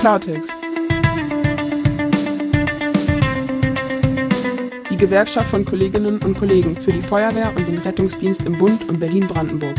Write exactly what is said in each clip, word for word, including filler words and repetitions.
Klartext. Die Gewerkschaft von Kolleginnen und Kollegen für die Feuerwehr und den Rettungsdienst im Bund und Berlin-Brandenburg.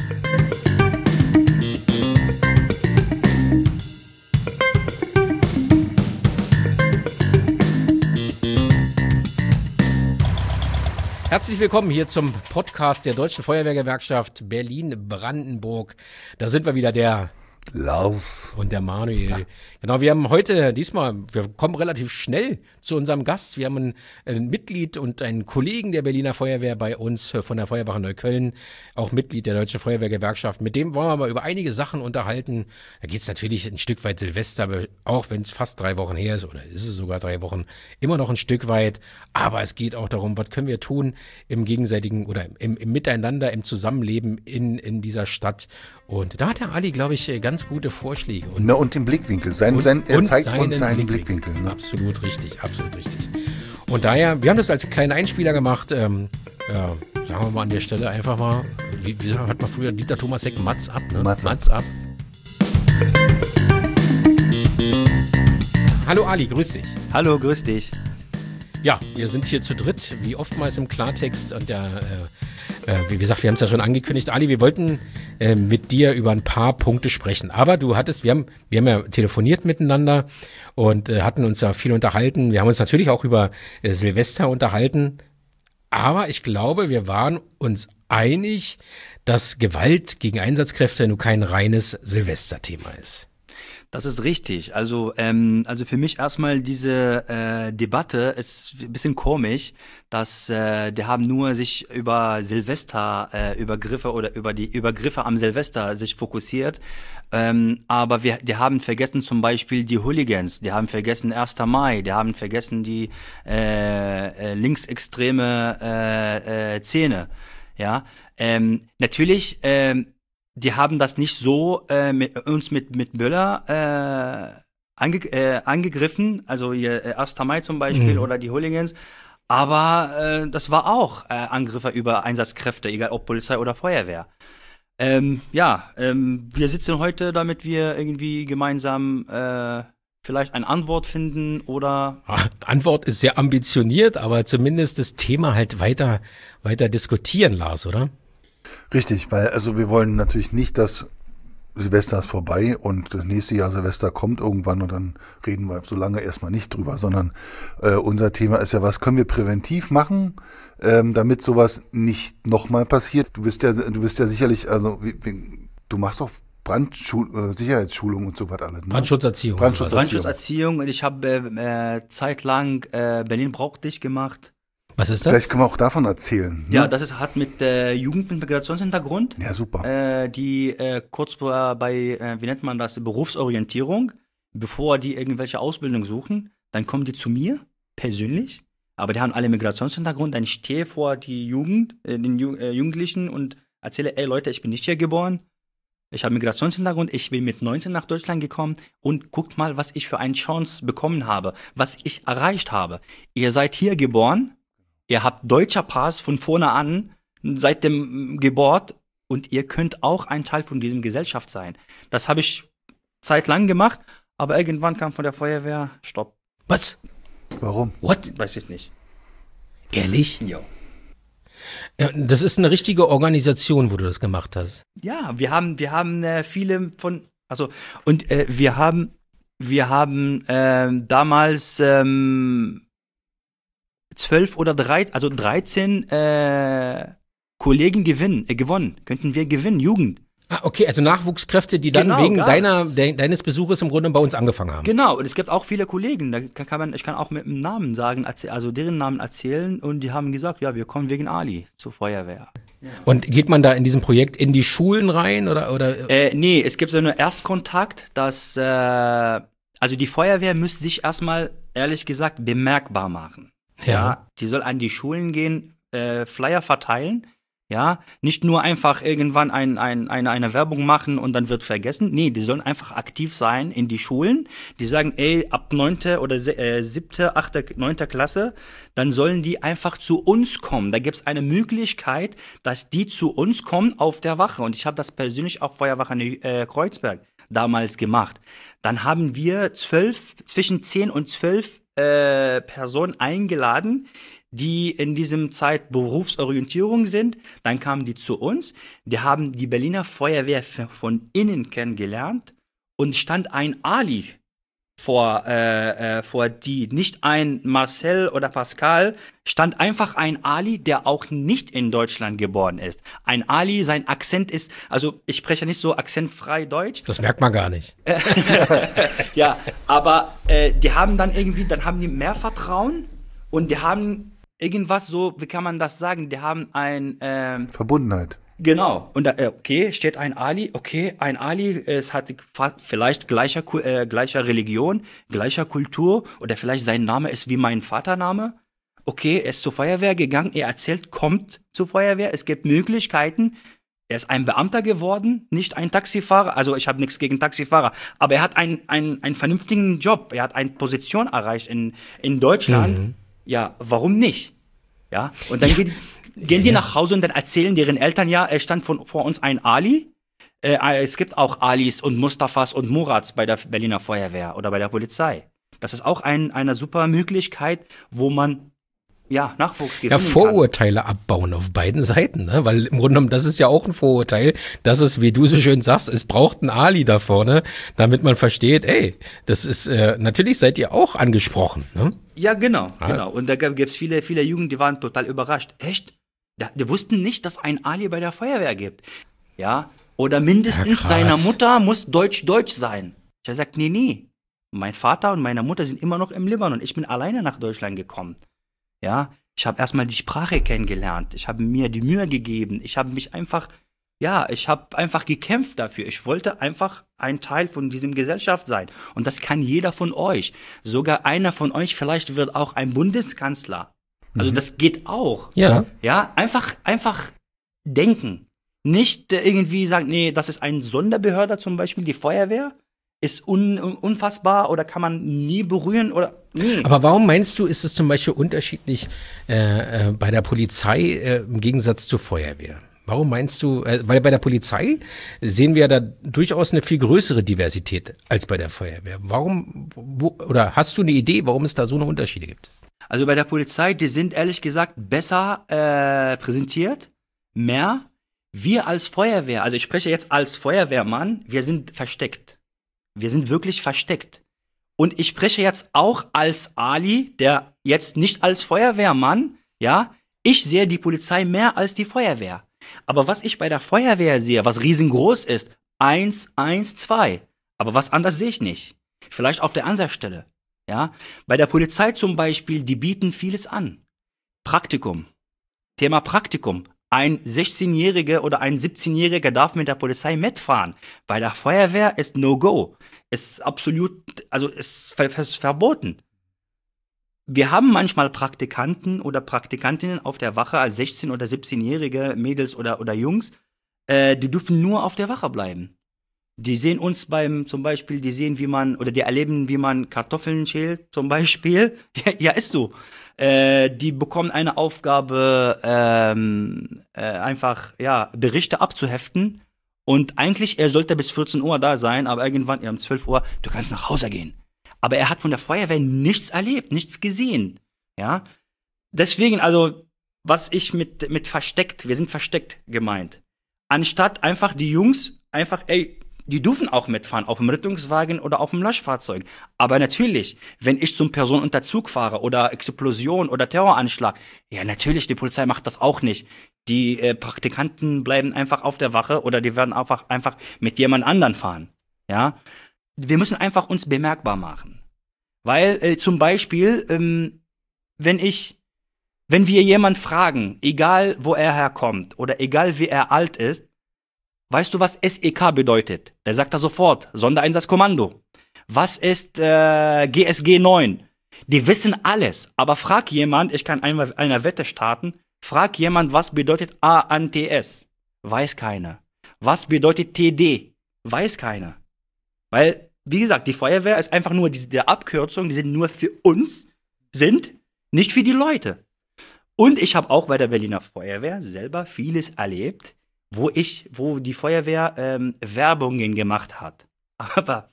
Herzlich willkommen hier zum Podcast der Deutschen Feuerwehrgewerkschaft Berlin-Brandenburg. Da sind wir wieder, der Lars und der Manuel. Genau, wir haben heute, diesmal, wir kommen relativ schnell zu unserem Gast. Wir haben ein, ein Mitglied und einen Kollegen der Berliner Feuerwehr bei uns von der Feuerwache Neukölln, auch Mitglied der Deutschen Feuerwehrgewerkschaft. Mit dem wollen wir mal über einige Sachen unterhalten. Da geht es natürlich ein Stück weit Silvester, aber auch wenn es fast drei Wochen her ist, oder ist es sogar drei Wochen, immer noch ein Stück weit. Aber es geht auch darum, was können wir tun im gegenseitigen oder im, im Miteinander, im Zusammenleben in, in dieser Stadt. Und da hat der Ali, glaube ich, ganz gute Vorschläge. Und, Na, und den Blickwinkel. Sein, und, sein, er und zeigt seinen uns seinen Blickwinkel. Blickwinkel. Ne? Absolut richtig, absolut richtig. Und daher, wir haben das als kleinen Einspieler gemacht. Ähm, ja, sagen wir mal an der Stelle einfach mal, wie, wie hat man früher Dieter Thomas Heck, Mats ab, ne? Mats ab. Mats ab. Hallo Ali, grüß dich. Hallo, grüß dich. Ja, wir sind hier zu dritt, wie oftmals im Klartext. Und der, äh, äh, wie gesagt, wir haben es ja schon angekündigt. Ali, wir wollten äh, mit dir über ein paar Punkte sprechen. Aber du hattest, wir haben, wir haben ja telefoniert miteinander und äh, hatten uns ja viel unterhalten. Wir haben uns natürlich auch über äh, Silvester unterhalten. Aber ich glaube, wir waren uns einig, dass Gewalt gegen Einsatzkräfte nur kein reines Silvesterthema ist. Das ist richtig. Also, ähm, also für mich erstmal diese äh, Debatte ist ein bisschen komisch, dass äh, die haben nur sich über Silvester äh, Übergriffe oder über die Übergriffe am Silvester sich fokussiert. Ähm, aber wir, die haben vergessen zum Beispiel die Hooligans, die haben vergessen erster Mai, die haben vergessen die äh, äh, linksextreme äh, äh, Szene. Ja, ähm, natürlich. Ähm, Die haben das nicht so äh, mit, uns mit mit Böller äh, ange, äh, angegriffen, also hier äh, erster Mai zum Beispiel mhm. oder die Hooligans, aber äh, das war auch äh, Angriffe über Einsatzkräfte, egal ob Polizei oder Feuerwehr. Ähm, ja, ähm, wir sitzen heute, damit wir irgendwie gemeinsam äh, vielleicht eine Antwort finden oder... Antwort ist sehr ambitioniert, aber zumindest das Thema halt weiter, weiter diskutieren, Lars, oder? Richtig, weil also wir wollen natürlich nicht, dass Silvester ist vorbei und das nächste Jahr Silvester kommt irgendwann und dann reden wir so lange erstmal nicht drüber, sondern äh, unser Thema ist ja, was können wir präventiv machen, ähm, damit sowas nicht nochmal passiert. Du bist ja, du bist ja sicherlich, also wie, wie, du machst doch Brandschul äh, Sicherheitsschulung und so was alles. Ne? Brandschutzerziehung. Brandschutzerziehung. Brandschutzerziehung und ich habe äh, zeitlang äh, Berlin braucht dich gemacht. Was ist das? Vielleicht können wir auch davon erzählen. Ne? Ja, das ist, hat mit äh, Jugend mit Migrationshintergrund. Ja, super. Äh, die äh, kurz vor bei, äh, wie nennt man das, Berufsorientierung, bevor die irgendwelche Ausbildung suchen, dann kommen die zu mir persönlich, aber die haben alle Migrationshintergrund, dann stehe vor die Jugend, äh, den Ju äh, Jugendlichen und erzähle, ey Leute, ich bin nicht hier geboren, ich habe Migrationshintergrund, ich bin mit neunzehn nach Deutschland gekommen und guckt mal, was ich für eine Chance bekommen habe, was ich erreicht habe. Ihr seid hier geboren, ihr habt deutscher Pass von vorne an, seit dem Geburt und ihr könnt auch ein Teil von diesem Gesellschaft sein. Das habe ich zeitlang gemacht, aber irgendwann kam von der Feuerwehr, stopp. Was? Warum? What? Weiß ich nicht. Ehrlich? Ja. Ja, das ist eine richtige Organisation, wo du das gemacht hast. Ja, wir haben, wir haben äh, viele von, also, und äh, wir haben, wir haben äh, damals, ähm, zwölf oder drei, also dreizehn äh, Kollegen gewinnen, äh, gewonnen, könnten wir gewinnen, Jugend. Ah, okay, also Nachwuchskräfte, die dann Genau, wegen gab's. deiner, de, deines Besuches im Grunde bei uns angefangen haben. Genau, und es gibt auch viele Kollegen, da kann man, ich kann auch mit dem Namen sagen, also deren Namen erzählen und die haben gesagt, ja, wir kommen wegen Ali zur Feuerwehr. Ja. Und geht man da in diesem Projekt in die Schulen rein oder? oder? Äh, nee, es gibt so einen Erstkontakt, dass, äh, also die Feuerwehr müsste sich erstmal, ehrlich gesagt, bemerkbar machen. Ja. Ja, die soll an die Schulen gehen, äh, Flyer verteilen, ja, nicht nur einfach irgendwann ein, ein, eine, eine Werbung machen und dann wird vergessen. Nee, die sollen einfach aktiv sein in die Schulen. Die sagen, ey, ab neunte oder äh, siebte, achte, neunte Klasse, dann sollen die einfach zu uns kommen. Da gibt es eine Möglichkeit, dass die zu uns kommen auf der Wache. Und ich habe das persönlich auf Feuerwache äh, Kreuzberg damals gemacht. Dann haben wir zwölf, zwischen zehn und zwölf äh, Personen eingeladen, die in diesem Zeit Berufsorientierung sind. Dann kamen die zu uns. Die haben die Berliner Feuerwehr von innen kennengelernt und stand ein Ali vor, äh, äh, vor die, nicht ein Marcel oder Pascal, stand einfach ein Ali, der auch nicht in Deutschland geboren ist. Ein Ali, sein Akzent ist, also ich spreche nicht so akzentfrei Deutsch. Das merkt man gar nicht. Ja, aber äh, die haben dann irgendwie, dann haben die mehr Vertrauen und die haben irgendwas so, wie kann man das sagen, die haben ein ähm, Verbundenheit. Genau. Und da, äh, okay, steht ein Ali, okay, ein Ali, es hat fa- vielleicht gleicher, Ku- äh, gleicher Religion, gleicher Kultur oder vielleicht sein Name ist wie mein Vatername. Okay, er ist zur Feuerwehr gegangen, er erzählt, kommt zur Feuerwehr, es gibt Möglichkeiten. Er ist ein Beamter geworden, nicht ein Taxifahrer. Also ich habe nichts gegen Taxifahrer, aber er hat einen, einen, einen vernünftigen Job, er hat eine Position erreicht in, in Deutschland. Mhm. Ja, warum nicht? Ja, und dann geht Gehen die nach Hause und dann erzählen deren Eltern, ja, es stand von, vor uns ein Ali. Äh, es gibt auch Alis und Mustafas und Murats bei der Berliner Feuerwehr oder bei der Polizei. Das ist auch ein, eine super Möglichkeit, wo man ja Nachwuchs gewinnen Ja, kann. Vorurteile abbauen auf beiden Seiten, ne? Weil im Grunde genommen, das ist ja auch ein Vorurteil, dass es, wie du so schön sagst, es braucht einen Ali da vorne, damit man versteht, ey, das ist, äh, natürlich seid ihr auch angesprochen, ne? Ja, genau, Ah. genau. Und da gibt es viele, viele Jugend, die waren total überrascht. Echt? Ja, die wussten nicht, dass ein Ali bei der Feuerwehr gibt. Ja, oder mindestens Ja, krass. seiner Mutter muss Deutsch-Deutsch sein. Ich habe gesagt, nee, nee. Mein Vater und meine Mutter sind immer noch im Libanon. Ich bin alleine nach Deutschland gekommen. Ja, ich habe erstmal die Sprache kennengelernt. Ich habe mir die Mühe gegeben. Ich habe mich einfach, ja, ich habe einfach gekämpft dafür. Ich wollte einfach ein Teil von diesem Gesellschaft sein. Und das kann jeder von euch. Sogar einer von euch vielleicht wird auch ein Bundeskanzler. Also das geht auch. Ja. Ja, einfach, einfach denken. Nicht äh, irgendwie sagen, nee, das ist ein Sonderbehörde zum Beispiel, die Feuerwehr ist un, un, unfassbar oder kann man nie berühren oder nee. Aber warum meinst du, ist es zum Beispiel unterschiedlich äh, äh, bei der Polizei äh, im Gegensatz zur Feuerwehr? Warum meinst du, äh, weil bei der Polizei sehen wir da durchaus eine viel größere Diversität als bei der Feuerwehr. Warum, wo, oder hast du eine Idee, warum es da so eine Unterschiede gibt? Also bei der Polizei, die sind ehrlich gesagt besser äh, präsentiert, mehr. Wir als Feuerwehr, also ich spreche jetzt als Feuerwehrmann, wir sind versteckt. Wir sind wirklich versteckt. Und ich spreche jetzt auch als Ali, der jetzt nicht als Feuerwehrmann, ja, ich sehe die Polizei mehr als die Feuerwehr. Aber was ich bei der Feuerwehr sehe, was riesengroß ist, eins, eins, zwei. Aber was anderes sehe ich nicht. Vielleicht auf der anderen Stelle. Ja, bei der Polizei zum Beispiel, die bieten vieles an. Praktikum. Thema Praktikum. Ein sechzehnjähriger oder ein siebzehnjähriger darf mit der Polizei mitfahren. Bei der Feuerwehr ist No-Go. Ist absolut, also ist ver ver verboten. Wir haben manchmal Praktikanten oder Praktikantinnen auf der Wache als sechzehn- oder siebzehnjährige Mädels oder, oder Jungs, äh, die dürfen nur auf der Wache bleiben. Die sehen uns beim, zum Beispiel, die sehen, wie man, oder die erleben, wie man Kartoffeln schält, zum Beispiel. Ja, ja ist so. Äh, die bekommen eine Aufgabe, ähm, äh, einfach, ja, Berichte abzuheften. Und eigentlich, er sollte bis vierzehn Uhr da sein, aber irgendwann, ja, um zwölf Uhr, du kannst nach Hause gehen. Aber er hat von der Feuerwehr nichts erlebt, nichts gesehen. Ja. Deswegen, also, was ich mit, mit versteckt, wir sind versteckt gemeint. Anstatt einfach die Jungs, einfach, ey, die dürfen auch mitfahren, auf dem Rettungswagen oder auf dem Löschfahrzeug. Aber natürlich, wenn ich zum Personenunterzug fahre oder Explosion oder Terroranschlag, ja natürlich, die Polizei macht das auch nicht. Die äh, Praktikanten bleiben einfach auf der Wache oder die werden einfach, einfach mit jemand anderen fahren. Ja, wir müssen einfach uns bemerkbar machen. Weil äh, zum Beispiel, ähm, wenn ich, wenn wir jemand fragen, egal wo er herkommt oder egal wie er alt ist, weißt du, was S E K bedeutet? Der sagt da sofort, Sondereinsatzkommando. Was ist äh, G S G neun? Die wissen alles, aber frag jemand, ich kann einmal einer Wette starten, frag jemand, was bedeutet A N T S? Weiß keiner. Was bedeutet T D? Weiß keiner. Weil, wie gesagt, die Feuerwehr ist einfach nur diese die Abkürzung, die sind nur für uns, sind nicht für die Leute. Und ich habe auch bei der Berliner Feuerwehr selber vieles erlebt, wo ich, wo die Feuerwehr ähm, Werbungen gemacht hat. Aber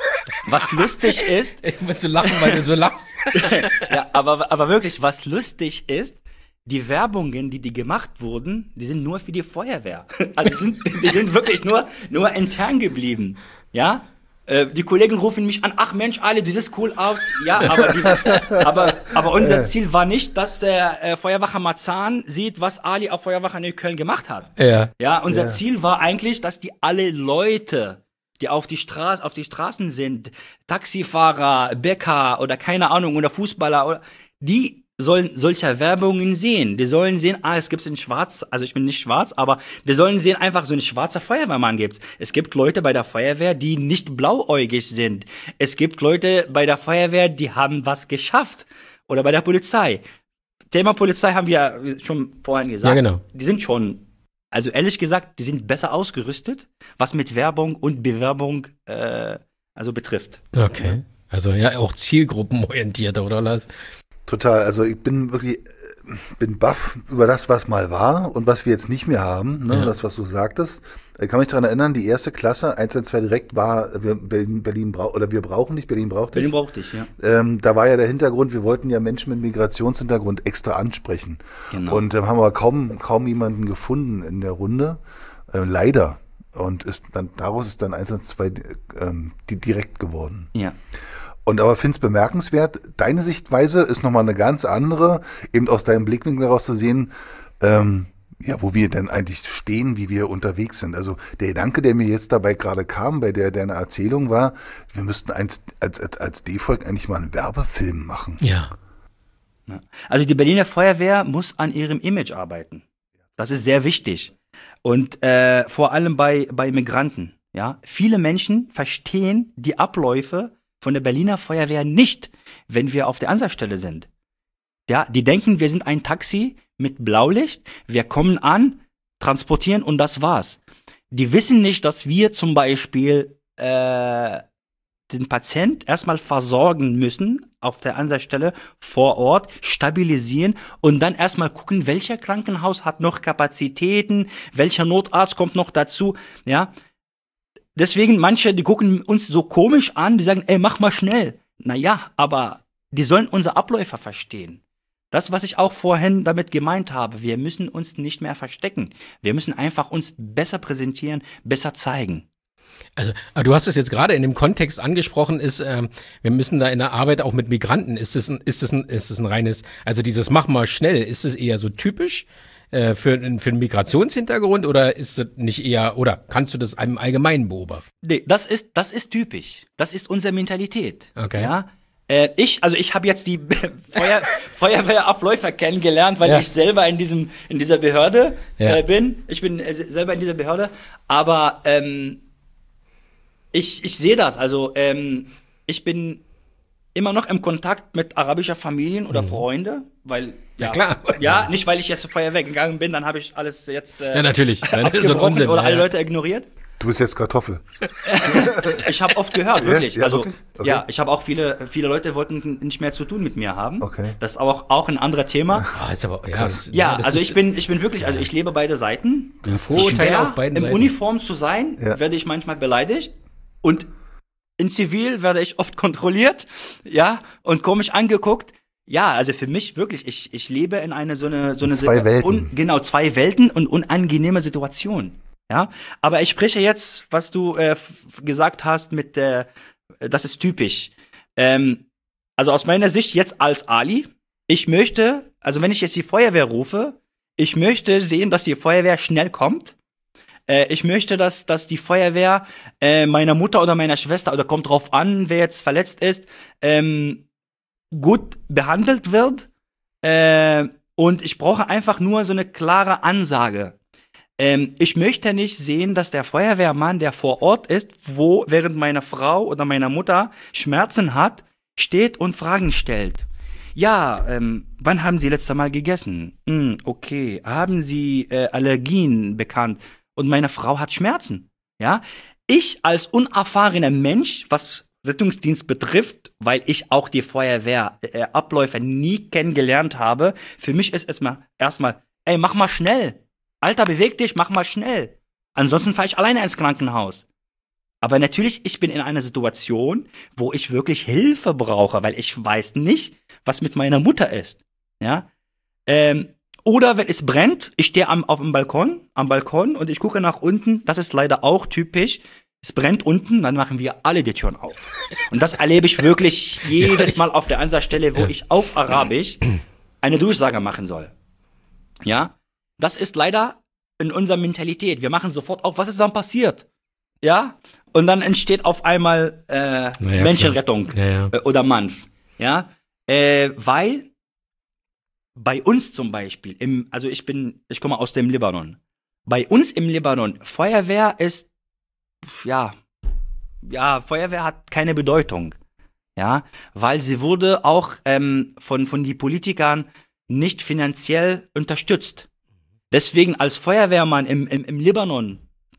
was lustig ist, Ich muss so lachen, weil du so lachst. ja, aber, aber wirklich, was lustig ist, die Werbungen, die die gemacht wurden, die sind nur für die Feuerwehr. Also die sind, die sind wirklich nur, nur intern geblieben. Ja? Äh, die Kollegen rufen mich an, ach Mensch, Ali, du siehst cool aus. Ja, aber, die, aber, aber unser Ziel war nicht, dass der äh, Feuerwacher Marzahn sieht, was Ali auf Feuerwacher Neukölln gemacht hat. Ja. Ja, unser Ja. Ziel war eigentlich, dass die alle Leute, die auf die Straße, auf die Straßen sind, Taxifahrer, Bäcker oder keine Ahnung, oder Fußballer, oder, die sollen solcher Werbungen sehen. Die sollen sehen, ah, es gibt's in Schwarz, also ich bin nicht schwarz, aber die sollen sehen, einfach so ein schwarzer Feuerwehrmann gibt's. Es gibt Leute bei der Feuerwehr, die nicht blauäugig sind. Es gibt Leute bei der Feuerwehr, die haben was geschafft. Oder bei der Polizei. Thema Polizei haben wir schon vorhin gesagt. Ja, genau. Die sind schon, also ehrlich gesagt, die sind besser ausgerüstet, was mit Werbung und Bewerbung äh, also betrifft. Okay. Also ja, auch zielgruppenorientierter, oder Lars? Total, also ich bin wirklich, äh, bin baff über das, was mal war und was wir jetzt nicht mehr haben, ne? Ja. Das, was du sagtest. Ich kann mich daran erinnern, die erste Klasse, eins und zwei direkt war, wir, Berlin, Berlin braucht, oder wir brauchen dich, Berlin braucht dich. Den brauchte ich, ja. Ähm, da war ja der Hintergrund, wir wollten ja Menschen mit Migrationshintergrund extra ansprechen. Genau. Und ähm, haben aber kaum, kaum jemanden gefunden in der Runde, äh, leider. Und ist dann, daraus ist dann eins und zwei ähm, die direkt geworden. Ja. Und aber finde es bemerkenswert, deine Sichtweise ist nochmal eine ganz andere, eben aus deinem Blickwinkel daraus zu sehen, ähm, ja, wo wir denn eigentlich stehen, wie wir unterwegs sind. Also der Gedanke, der mir jetzt dabei gerade kam, bei der deiner Erzählung war, wir müssten als, als, als D-Volk eigentlich mal einen Werbefilm machen. Ja. Ja. Also die Berliner Feuerwehr muss an ihrem Image arbeiten. Das ist sehr wichtig. Und äh, vor allem bei, bei Migranten. Ja? Viele Menschen verstehen die Abläufe von der Berliner Feuerwehr nicht, wenn wir auf der Ansatzstelle sind. Ja, die denken, wir sind ein Taxi mit Blaulicht, wir kommen an, transportieren und das war's. Die wissen nicht, dass wir zum Beispiel äh, den Patient erstmal versorgen müssen auf der Ansatzstelle vor Ort, stabilisieren und dann erstmal gucken, welcher Krankenhaus hat noch Kapazitäten, welcher Notarzt kommt noch dazu, ja. Deswegen manche, die gucken uns so komisch an, die sagen, ey, mach mal schnell. Naja, aber die sollen unsere Abläufe verstehen. Das, was ich auch vorhin damit gemeint habe, wir müssen uns nicht mehr verstecken. Wir müssen einfach uns besser präsentieren, besser zeigen. Also, aber du hast es jetzt gerade in dem Kontext angesprochen, ist, ähm, wir müssen da in der Arbeit auch mit Migranten, ist es ein, ist es ein, ist es ein reines, also dieses mach mal schnell, ist es eher so typisch äh, für, für einen Migrationshintergrund oder ist es nicht eher, oder kannst du das im Allgemeinen beobachten? Nee, das ist, das ist typisch. Das ist unsere Mentalität. Okay. Ja? Äh, ich, also ich habe jetzt die Feuer, Feuerwehrabläufer kennengelernt, weil Ja. ich selber in diesem, in dieser Behörde Ja. äh, bin. Ich bin äh, selber in dieser Behörde. Aber ähm, ich, ich sehe das. Also ähm, ich bin immer noch im Kontakt mit arabischer Familien oder Freunde, weil Ja, klar. ja, nicht weil ich jetzt zur Feuerwehr gegangen bin, dann habe ich alles jetzt äh, Ja, natürlich. Das ist so ein abgebrochen Unsinn, oder ja, alle ja. Leute ignoriert. Du bist jetzt Kartoffel. Ich habe oft gehört, wirklich. Ja, also, wirklich? Okay. ja, ich habe auch viele, viele Leute wollten nicht mehr zu tun mit mir haben. Okay. Das ist auch, auch ein anderer Thema. Ah, ist aber, ja, Krass. das- Ja, das also ist- ich bin, ich bin wirklich, also ich lebe beide Seiten. Vorurteile Schwer, auf beiden Im Seiten. Uniform zu sein, Ja. werde ich manchmal beleidigt. Und in Zivil werde ich oft kontrolliert, ja, und komisch angeguckt. Ja, also für mich wirklich, ich, ich lebe in eine so eine so eine Zwei Situ- Welten. Un, genau, zwei Welten und unangenehme Situation. Ja, aber ich spreche jetzt, was du äh, f- gesagt hast mit der, äh, das ist typisch. Ähm, also aus meiner Sicht jetzt als Ali, ich möchte, also wenn ich jetzt die Feuerwehr rufe, ich möchte sehen, dass die Feuerwehr schnell kommt. Äh, ich möchte, dass, dass die Feuerwehr äh, meiner Mutter oder meiner Schwester, oder kommt drauf an, wer jetzt verletzt ist, ähm, gut behandelt wird. Äh, und ich brauche einfach nur so eine klare Ansage. Ähm, ich möchte nicht sehen, dass der Feuerwehrmann, der vor Ort ist, wo während meine Frau oder meiner Mutter Schmerzen hat, steht und Fragen stellt. Ja, ähm, wann haben Sie letztes Mal gegessen? Hm, okay. Haben Sie äh, Allergien bekannt? Und meine Frau hat Schmerzen. Ja, ich als unerfahrener Mensch, was Rettungsdienst betrifft, weil ich auch die Feuerwehrabläufe äh, nie kennengelernt habe, für mich ist es mal erstmal, ey, mach mal schnell. Alter, beweg dich, mach mal schnell. Ansonsten fahre ich alleine ins Krankenhaus. Aber natürlich, ich bin in einer Situation, wo ich wirklich Hilfe brauche, weil ich weiß nicht, was mit meiner Mutter ist. Ja. Ähm, oder wenn es brennt, ich stehe am, auf dem Balkon, am Balkon und ich gucke nach unten. Das ist leider auch typisch. Es brennt unten, dann machen wir alle die Türen auf. Und das erlebe ich wirklich jedes Mal auf der Einsatzstelle, wo ich auf Arabisch eine Durchsage machen soll. Ja, das ist leider in unserer Mentalität. Wir machen sofort auf, was ist dann passiert? Ja, und dann entsteht auf einmal äh, naja, Menschenrettung ja, ja. Äh, oder M A N F. Ja, äh, weil bei uns zum Beispiel, im, also ich bin, ich komme aus dem Libanon. Bei uns im Libanon, Feuerwehr ist Ja, ja, Feuerwehr hat keine Bedeutung, ja, weil sie wurde auch ähm, von, von den Politikern nicht finanziell unterstützt. Deswegen als Feuerwehrmann im, im, im Libanon,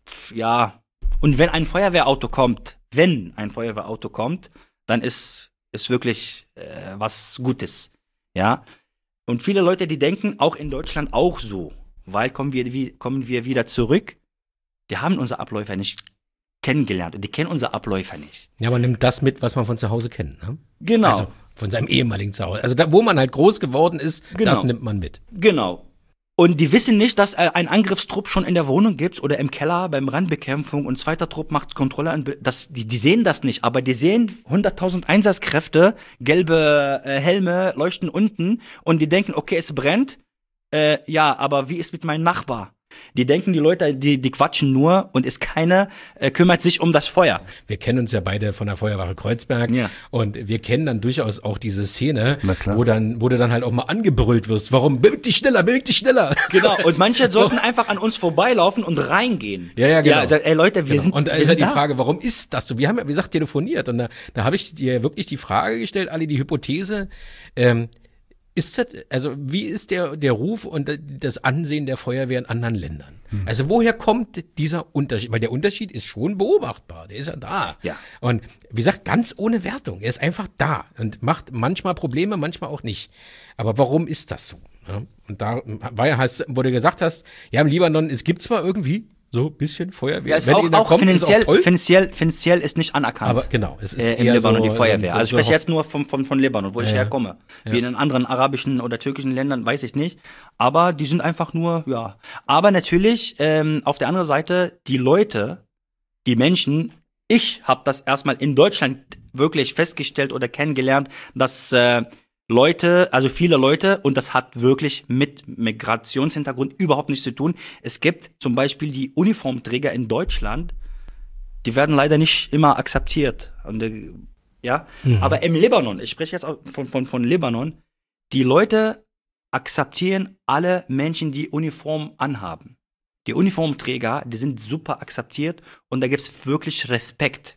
ja, und wenn ein Feuerwehrauto kommt, wenn ein Feuerwehrauto kommt, dann ist es wirklich äh, was Gutes, ja. Und viele Leute, die denken auch in Deutschland auch so, weil kommen wir, wie, kommen wir wieder zurück, die haben unsere Abläufe nicht kennengelernt und die kennen unsere Abläufe nicht. Ja, man nimmt das mit, was man von zu Hause kennt, ne? Genau. Also von seinem ehemaligen Zuhause. Also da, wo man halt groß geworden ist, genau. Das nimmt man mit. Genau. Und die wissen nicht, dass äh, ein Angriffstrupp schon in der Wohnung gibt oder im Keller beim Brandbekämpfung und zweiter Trupp macht Kontrolle. An, das, die, die sehen das nicht, aber die sehen hunderttausend Einsatzkräfte, gelbe äh, Helme leuchten unten und die denken, okay, es brennt. Äh, ja, aber wie ist mit meinem Nachbar? Die denken, die Leute, die, die quatschen nur und ist keiner äh, kümmert sich um das Feuer. Wir kennen uns ja beide von der Feuerwache Kreuzberg ja. Und wir kennen dann durchaus auch diese Szene, wo dann, wo du dann halt auch mal angebrüllt wirst. Warum? Beweg dich schneller, beweg dich schneller. Genau, und manche sollten einfach an uns vorbeilaufen und reingehen. Ja, ja, genau. Ja, also, ey Leute, wir genau. sind Und da wir ist ja sind die da. Frage, warum ist das so? Wir haben ja, wie gesagt, telefoniert und da, da habe ich dir wirklich die Frage gestellt, Ali, die Hypothese, ähm, ist das, also wie ist der, der Ruf und das Ansehen der Feuerwehr in anderen Ländern? Hm. Also woher kommt dieser Unterschied? Weil der Unterschied ist schon beobachtbar, der ist ja da. Ja. Und wie gesagt, ganz ohne Wertung, er ist einfach da und macht manchmal Probleme, manchmal auch nicht. Aber warum ist das so? Ja? Und da war ja, wo du gesagt hast, ja im Libanon, es gibt zwar irgendwie so ein bisschen Feuerwehr. Ja, ist Wenn auch, ihr da auch, kommt, finanziell, ist auch toll. finanziell, finanziell ist nicht anerkannt. Aber genau, es ist äh, im eher Libanon so, die Feuerwehr. so, Also ich so spreche jetzt nur von, von, von Libanon, wo ja, ich herkomme. ja. Wie in anderen arabischen oder türkischen Ländern, weiß ich nicht. Aber die sind einfach nur, ja. Aber natürlich, ähm, auf der anderen Seite, die Leute, die Menschen, ich habe das erstmal in Deutschland wirklich festgestellt oder kennengelernt, dass äh, Leute, also viele Leute, und das hat wirklich mit Migrationshintergrund überhaupt nichts zu tun. Es gibt zum Beispiel die Uniformträger in Deutschland, die werden leider nicht immer akzeptiert. Und, äh, ja, mhm. Aber im Libanon, ich spreche jetzt auch von, von, von Libanon, die Leute akzeptieren alle Menschen, die Uniform anhaben. Die Uniformträger, die sind super akzeptiert und da gibt es wirklich Respekt.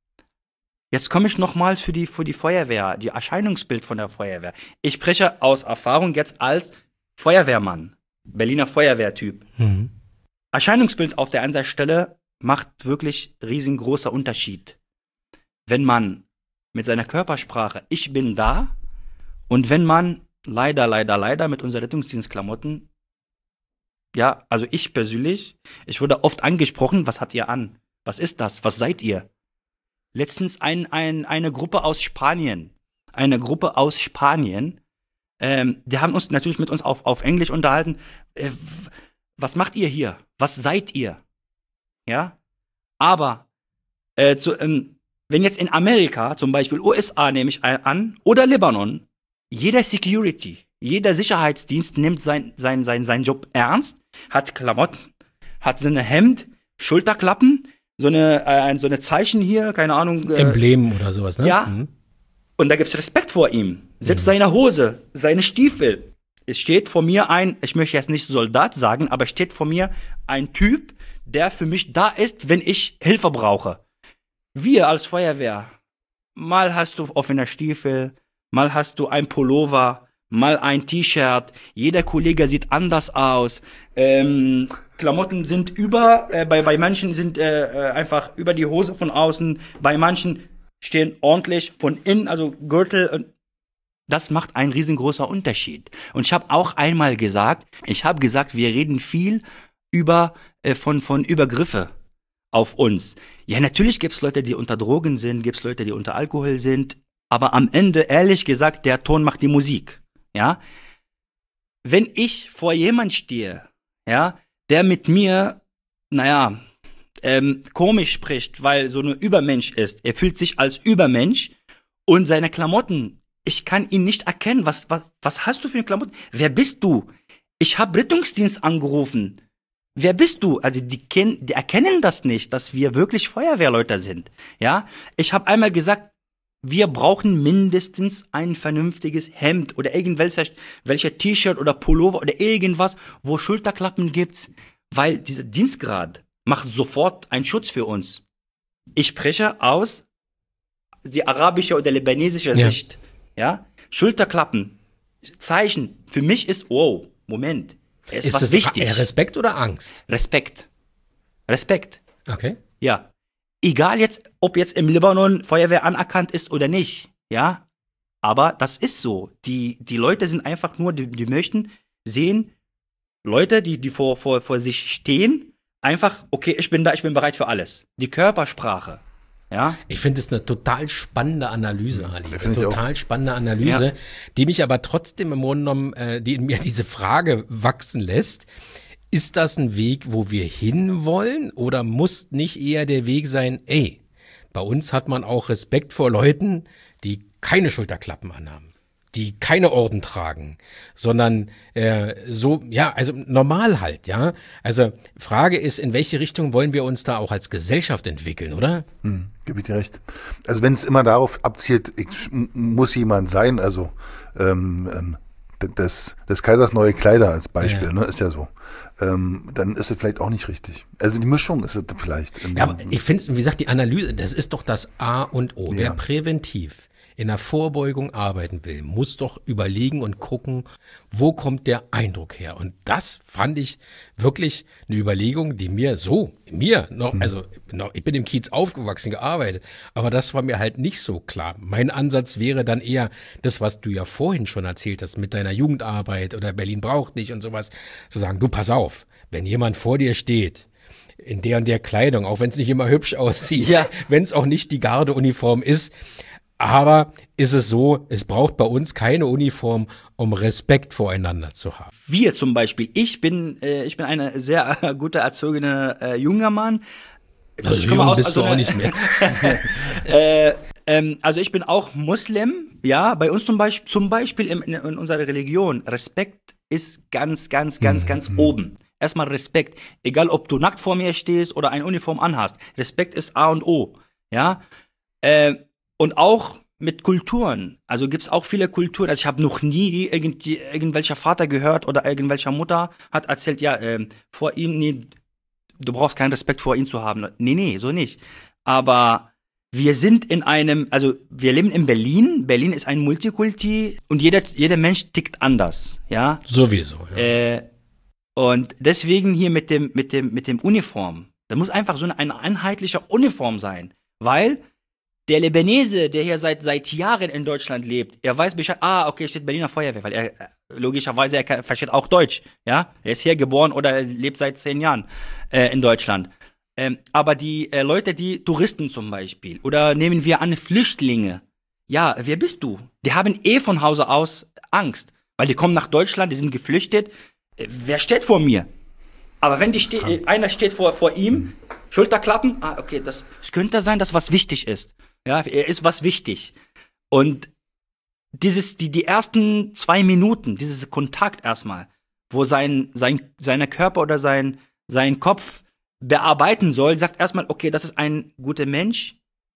Jetzt komme ich nochmal für die, für die Feuerwehr, die Erscheinungsbild von der Feuerwehr. Ich spreche aus Erfahrung jetzt als Feuerwehrmann, Berliner Feuerwehrtyp. Mhm. Erscheinungsbild auf der Einsatzstelle macht wirklich riesengroßer Unterschied. Wenn man mit seiner Körpersprache, ich bin da, und wenn man leider, leider, leider mit unseren Rettungsdienstklamotten, ja, also ich persönlich, ich wurde oft angesprochen, was habt ihr an? Was ist das? Was seid ihr? Letztens ein, ein, eine Gruppe aus Spanien, eine Gruppe aus Spanien, ähm, die haben uns natürlich mit uns auf, auf Englisch unterhalten. Äh, was macht ihr hier? Was seid ihr? Ja, aber äh, zu, ähm, wenn jetzt in Amerika, zum Beispiel U S A nehme ich an, oder Libanon, jeder Security, jeder Sicherheitsdienst nimmt sein, sein, sein, seinen Job ernst, hat Klamotten, hat so eine Hemd, Schulterklappen, so eine, äh, so eine Zeichen hier, keine Ahnung. Äh, Emblem oder sowas, ne? Ja. Mhm. Und da gibt's Respekt vor ihm. Selbst Mhm. seine Hose, seine Stiefel. Es steht vor mir ein, ich möchte jetzt nicht Soldat sagen, aber es steht vor mir ein Typ, der für mich da ist, wenn ich Hilfe brauche. Wir als Feuerwehr, mal hast du offene Stiefel, mal hast du ein Pullover, mal ein T-Shirt, jeder Kollege sieht anders aus, ähm, Klamotten sind über, äh, bei, bei manchen sind äh, äh, einfach über die Hose von außen, bei manchen stehen ordentlich von innen, also Gürtel, und das macht einen riesengroßer Unterschied. Und ich habe auch einmal gesagt, ich habe gesagt, wir reden viel über, äh, von, von Übergriffe. auf uns. Ja, natürlich gibt's Leute, die unter Drogen sind, gibt's Leute, die unter Alkohol sind, aber am Ende, ehrlich gesagt, der Ton macht die Musik, ja. Wenn ich vor jemand stehe, ja, der mit mir, naja, ähm, komisch spricht, weil so ein Übermensch ist, er fühlt sich als Übermensch und seine Klamotten, ich kann ihn nicht erkennen, was, was, was hast du für eine Klamotten? Wer bist du? Ich habe Rettungsdienst angerufen. Wer bist du? Also die, ken- die erkennen das nicht, dass wir wirklich Feuerwehrleute sind. Ja, ich habe einmal gesagt, wir brauchen mindestens ein vernünftiges Hemd oder irgendwelche welche T-Shirt oder Pullover oder irgendwas, wo Schulterklappen gibt, weil dieser Dienstgrad macht sofort einen Schutz für uns. Ich spreche aus die arabische oder libanesische Ja. Sicht. Ja, Schulterklappen, Zeichen. Für mich ist, wow, Moment, es ist, Ist was das wichtig. eher Respekt oder Angst? Respekt. Respekt. Okay. Ja. Egal jetzt, ob jetzt im Libanon Feuerwehr anerkannt ist oder nicht. Ja. Aber das ist so. Die, die Leute sind einfach nur, die, die möchten sehen, Leute, die, die vor, vor, vor sich stehen, einfach, okay, ich bin da, ich bin bereit für alles. Die Körpersprache. Ja. Ich finde es eine total spannende Analyse, Ali. Ja, Eine finde ich auch. total spannende Analyse, Ja. die mich aber trotzdem im Grunde genommen, äh, die in mir diese Frage wachsen lässt. Ist das ein Weg, wo wir hinwollen, oder muss nicht eher der Weg sein, ey, bei uns hat man auch Respekt vor Leuten, die keine Schulterklappen anhaben, die keine Orden tragen, sondern äh, so, ja, also normal halt, ja. Also Frage ist, in welche Richtung wollen wir uns da auch als Gesellschaft entwickeln, oder? Hm, gebe ich dir recht. Also wenn es immer darauf abzielt, ich, m- muss jemand sein, also ähm, ähm, d- des, des Kaisers neue Kleider als Beispiel, Ja. ne, ist ja so. Ähm, dann ist es vielleicht auch nicht richtig. Also die Mischung ist es vielleicht. in Ja, dem- aber ich finde, wie gesagt, die Analyse, das ist doch das A und O. Wer Ja. präventiv in der Vorbeugung arbeiten will, muss doch überlegen und gucken, wo kommt der Eindruck her. Und das fand ich wirklich eine Überlegung, die mir so, mir noch, also noch, ich bin im Kiez aufgewachsen, gearbeitet, aber das war mir halt nicht so klar. Mein Ansatz wäre dann eher das, was du ja vorhin schon erzählt hast mit deiner Jugendarbeit oder Berlin braucht dich und sowas, zu sagen, du pass auf, wenn jemand vor dir steht, in der und der Kleidung, auch wenn es nicht immer hübsch aussieht, Ja. wenn es auch nicht die Gardeuniform ist. Aber ist es so, es braucht bei uns keine Uniform, um Respekt voreinander zu haben. Wir zum Beispiel, ich bin, äh, ich bin eine sehr äh, gute erzogene äh, junger Mann. Also Ich komme jung aus- bist also du auch eine- nicht mehr. Äh, ähm, also ich bin auch Muslim, ja, bei uns zum Beispiel, zum Beispiel in, in, in unserer Religion, Respekt ist ganz, ganz, ganz, ganz oben. Erstmal Respekt, egal ob du nackt vor mir stehst oder eine Uniform anhast. Respekt ist A und O, ja. Äh, und auch mit Kulturen, also gibt's auch viele Kulturen, also ich habe noch nie irgendwie, irgendwelcher Vater gehört oder irgendwelcher Mutter hat erzählt, ja, ähm, vor ihm, nee, du brauchst keinen Respekt vor ihm zu haben. Nee, nee, so nicht. Aber wir sind in einem, also wir leben in Berlin. Berlin ist ein Multikulti und jeder, jeder Mensch tickt anders, ja. Sowieso. Ja. Äh, und deswegen hier mit dem, mit dem, mit dem Uniform. Da muss einfach so eine, eine einheitliche Uniform sein, weil der Libanese, der hier seit, seit Jahren in Deutschland lebt, er weiß Bescheid, ah, okay, steht Berliner Feuerwehr, weil er, äh, logischerweise, er kann, versteht auch Deutsch, ja. Er ist hier geboren oder er lebt seit zehn Jahren äh, in Deutschland. Ähm, aber die äh, Leute, die Touristen zum Beispiel, oder nehmen wir an Flüchtlinge, ja, wer bist du? Die haben eh von Hause aus Angst, weil die kommen nach Deutschland, die sind geflüchtet. Äh, wer steht vor mir? Aber wenn die ste äh, einer steht vor, vor ihm, Schulterklappen, ah, okay, das, es könnte sein, dass was wichtig ist. Ja, er ist was wichtig. Und dieses, die, die ersten zwei Minuten, dieses Kontakt erstmal, wo sein, sein, seine Körper oder sein, sein Kopf bearbeiten soll, sagt erstmal, okay, das ist ein guter Mensch,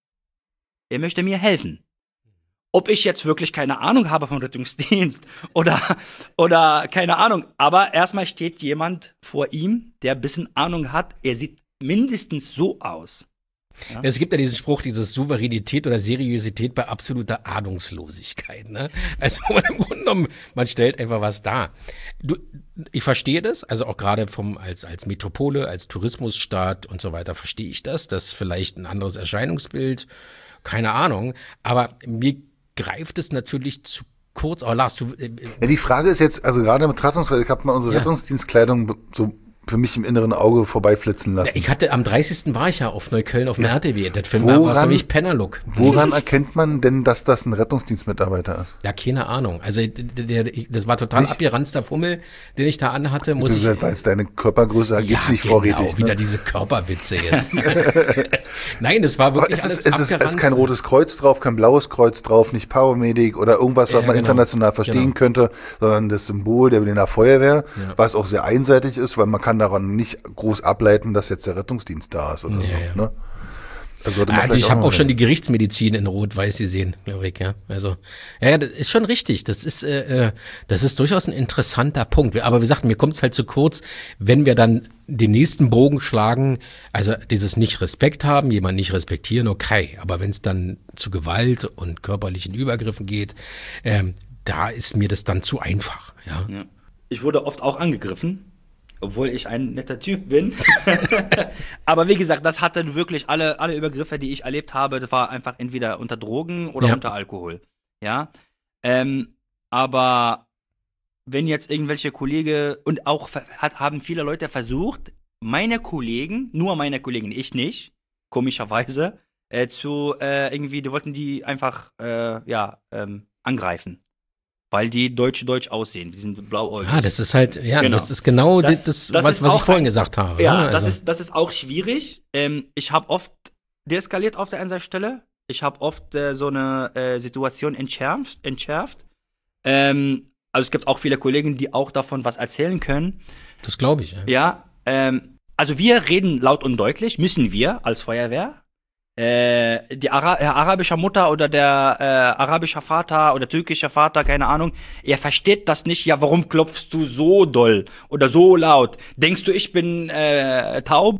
er möchte mir helfen. Ob ich jetzt wirklich keine Ahnung habe vom Rettungsdienst oder, oder keine Ahnung, aber erstmal steht jemand vor ihm, der ein bisschen Ahnung hat, er sieht mindestens so aus. Ja, es gibt ja diesen Spruch, dieses Souveränität oder Seriosität bei absoluter Ahnungslosigkeit. Ne? Also im Grunde genommen, man stellt einfach was dar. Du, ich verstehe das, also auch gerade vom als als Metropole, als Tourismusstaat und so weiter verstehe ich das. Das ist vielleicht ein anderes Erscheinungsbild, keine Ahnung. Aber mir greift es natürlich zu kurz. Aber Lars, du, äh, Ja, die Frage ist jetzt, also gerade mit Rettungsdienst, ich habe mal unsere Ja. Rettungsdienstkleidung be- so für mich im inneren Auge vorbeiflitzen lassen. Ich hatte, am dreißigsten war ich ja auf Neukölln auf dem Ja. R T W. Das Film war Woran- für mich Pennerlook. Woran erkennt man denn, dass das ein Rettungsdienstmitarbeiter ist? Ja, keine Ahnung. Also der, der, das war total Nicht? abgeranzter Fummel, den ich da anhatte. Muss Du ich, sagst, weil es deine Körpergröße angeht, ja, nicht genau, vorrätig. wieder Ne? diese Körperwitze jetzt. Nein, das war Aber wirklich es alles ist, es, ist, es ist abgeranzt. kein rotes Kreuz drauf, kein blaues Kreuz drauf, nicht Paramedic oder irgendwas, was Ja, man genau. international verstehen Genau. könnte, sondern das Symbol der Berliner Feuerwehr, Ja. was auch sehr einseitig ist, weil man kann daran nicht groß ableiten, dass jetzt der Rettungsdienst da ist oder Ja, so. ja. Ne? Das sollte man Also vielleicht ich habe mal auch schon sehen. die Gerichtsmedizin in Rot-Weiß gesehen, glaube ich, ja. Also, ja, ja, das ist schon richtig. Das ist, äh, äh, das ist durchaus ein interessanter Punkt. Aber wir sagten, mir kommt es halt zu kurz, wenn wir dann den nächsten Bogen schlagen, also dieses nicht Respekt haben, jemanden nicht respektieren, okay. Aber wenn es dann zu Gewalt und körperlichen Übergriffen geht, ähm, da ist mir das dann zu einfach, ja. Ja. Ich wurde oft auch angegriffen, obwohl ich ein netter Typ bin. Aber wie gesagt, das hatte wirklich alle, alle Übergriffe, die ich erlebt habe, das war einfach entweder unter Drogen oder Ja. unter Alkohol. Ja. Ähm, aber wenn jetzt irgendwelche Kollegen und auch ver- hat, haben viele Leute versucht, meine Kollegen, nur meine Kollegen, ich nicht, komischerweise, äh, zu äh, irgendwie, die wollten die einfach äh, ja ähm, angreifen. Weil die deutsch-deutsch aussehen. Die sind blauäugig. Ah, das ist halt, ja, Genau. das ist genau das, Das- das, das was, ist was ich auch vorhin ein- gesagt habe. Ja, ne? das, Also, ist, das ist auch schwierig. Ähm, ich habe oft deeskaliert auf der Einsatzstelle. Ich habe oft äh, so eine äh, Situation entschärft. entschärft. Ähm, also es gibt auch viele Kollegen, die auch davon was erzählen können. das glaube ich, ja. Ja, ähm, also wir reden laut und deutlich, müssen wir als Feuerwehr. Äh, die Ara äh, arabische Mutter oder der äh, arabische Vater oder türkische Vater, keine Ahnung, er versteht das nicht. Ja, warum klopfst du so doll oder so laut? Denkst du, ich bin äh, taub?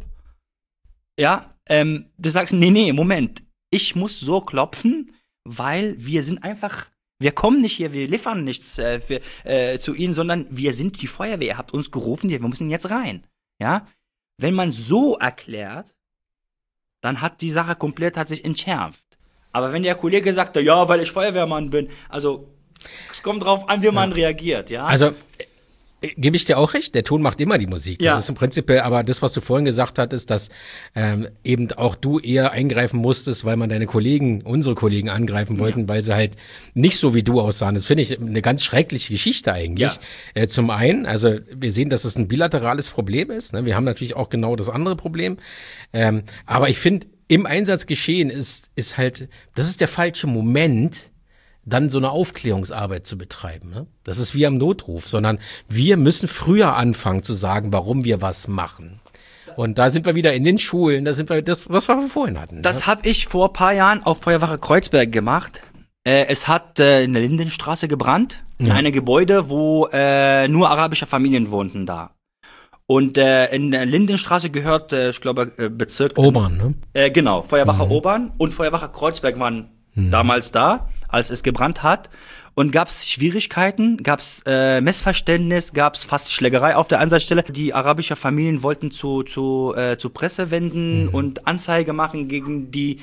Ja, ähm, du sagst, nee, nee, Moment. Ich muss so klopfen, weil wir sind einfach, wir kommen nicht hier, wir liefern nichts äh, für, äh, zu ihnen, sondern wir sind die Feuerwehr. Ihr habt uns gerufen, wir müssen jetzt rein. Ja, wenn man so erklärt, dann hat die Sache komplett hat sich entschärft. Aber wenn der Kollege sagte, ja, weil ich Feuerwehrmann bin, also es kommt drauf an, wie man reagiert, ja. Also äh, gebe ich dir auch recht, der Ton macht immer die Musik. Das Ja. ist im Prinzip, aber das, was du vorhin gesagt hattest, dass ähm, eben auch du eher eingreifen musstest, weil man deine Kollegen, unsere Kollegen angreifen wollten, weil sie halt nicht so wie du aussahen. Das finde ich eine ganz schreckliche Geschichte eigentlich. Ja. Äh, zum einen, also wir sehen, dass es ein bilaterales Problem ist. Ne? Wir haben natürlich auch genau das andere Problem. Ähm, aber ich finde, im Einsatzgeschehen ist, ist halt, das ist der falsche Moment, dann so eine Aufklärungsarbeit zu betreiben. Ne? Das ist wie am Notruf, sondern wir müssen früher anfangen zu sagen, warum wir was machen. Und da sind wir wieder in den Schulen, da sind wir das, was wir vorhin hatten. Das ne? habe ich vor ein paar Jahren auf Feuerwache Kreuzberg gemacht. Äh, es hat äh, in der Lindenstraße gebrannt, in Ja. einem Gebäude, wo äh, nur arabische Familien wohnten da. Und äh, in der Lindenstraße gehört, äh, ich glaube, äh, Bezirk. Obern, ne? Äh, genau, Feuerwache Obern und Feuerwache Kreuzberg waren damals da, als es gebrannt hat. Und gab es Schwierigkeiten, gab es äh, Missverständnis, gab es fast Schlägerei auf der Einsatzstelle. Die arabischen Familien wollten zu, zu, äh, zu Presse wenden und Anzeige machen gegen die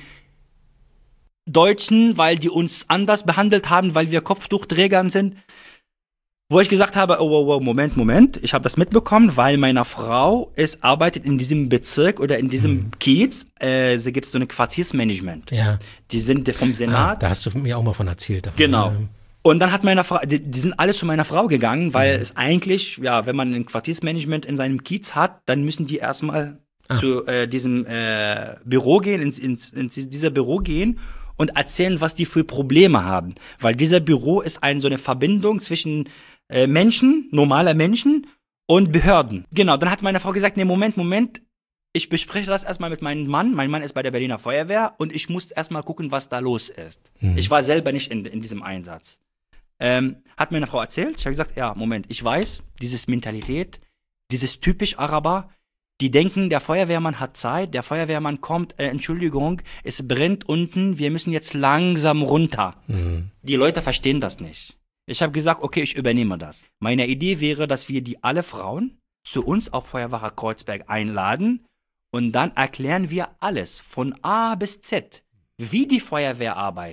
Deutschen, weil die uns anders behandelt haben, weil wir Kopftuchträgern sind. Wo ich gesagt habe, oh, oh, oh, Moment, Moment, ich habe das mitbekommen, weil meine Frau ist, arbeitet in diesem Bezirk oder in diesem Kiez, äh, da gibt es so eine Quartiersmanagement. Ja. Die sind vom Ah, Senat. da hast du mir auch mal von erzählt. Davon. Genau. Ja. Und dann hat meine Frau, die, die sind alle zu meiner Frau gegangen, weil es eigentlich, ja, wenn man ein Quartiersmanagement in seinem Kiez hat, dann müssen die erstmal Ah. zu äh, diesem äh, Büro gehen, ins, ins, ins dieser Büro gehen und erzählen, was die für Probleme haben. Weil dieser Büro ist ein, so eine Verbindung zwischen äh, Menschen, normaler Menschen und Behörden. Genau, dann hat meine Frau gesagt, nee, Moment, Moment, ich bespreche das erstmal mit meinem Mann. Mein Mann ist bei der Berliner Feuerwehr und ich muss erstmal gucken, was da los ist. Mhm. Ich war selber nicht in, in diesem Einsatz. Ähm, hat mir eine Frau erzählt. Ich habe gesagt, ja, Moment, ich weiß, dieses Mentalität, dieses typisch Araber, die denken, der Feuerwehrmann hat Zeit, der Feuerwehrmann kommt, äh, Entschuldigung, es brennt unten, wir müssen jetzt langsam runter. Mhm. Die Leute verstehen das nicht. Ich habe gesagt, okay, ich übernehme das. Meine Idee wäre, dass wir die alle Frauen zu uns auf Feuerwache Kreuzberg einladen und dann erklären wir alles von A bis Z, wie die Feuerwehr arbeitet,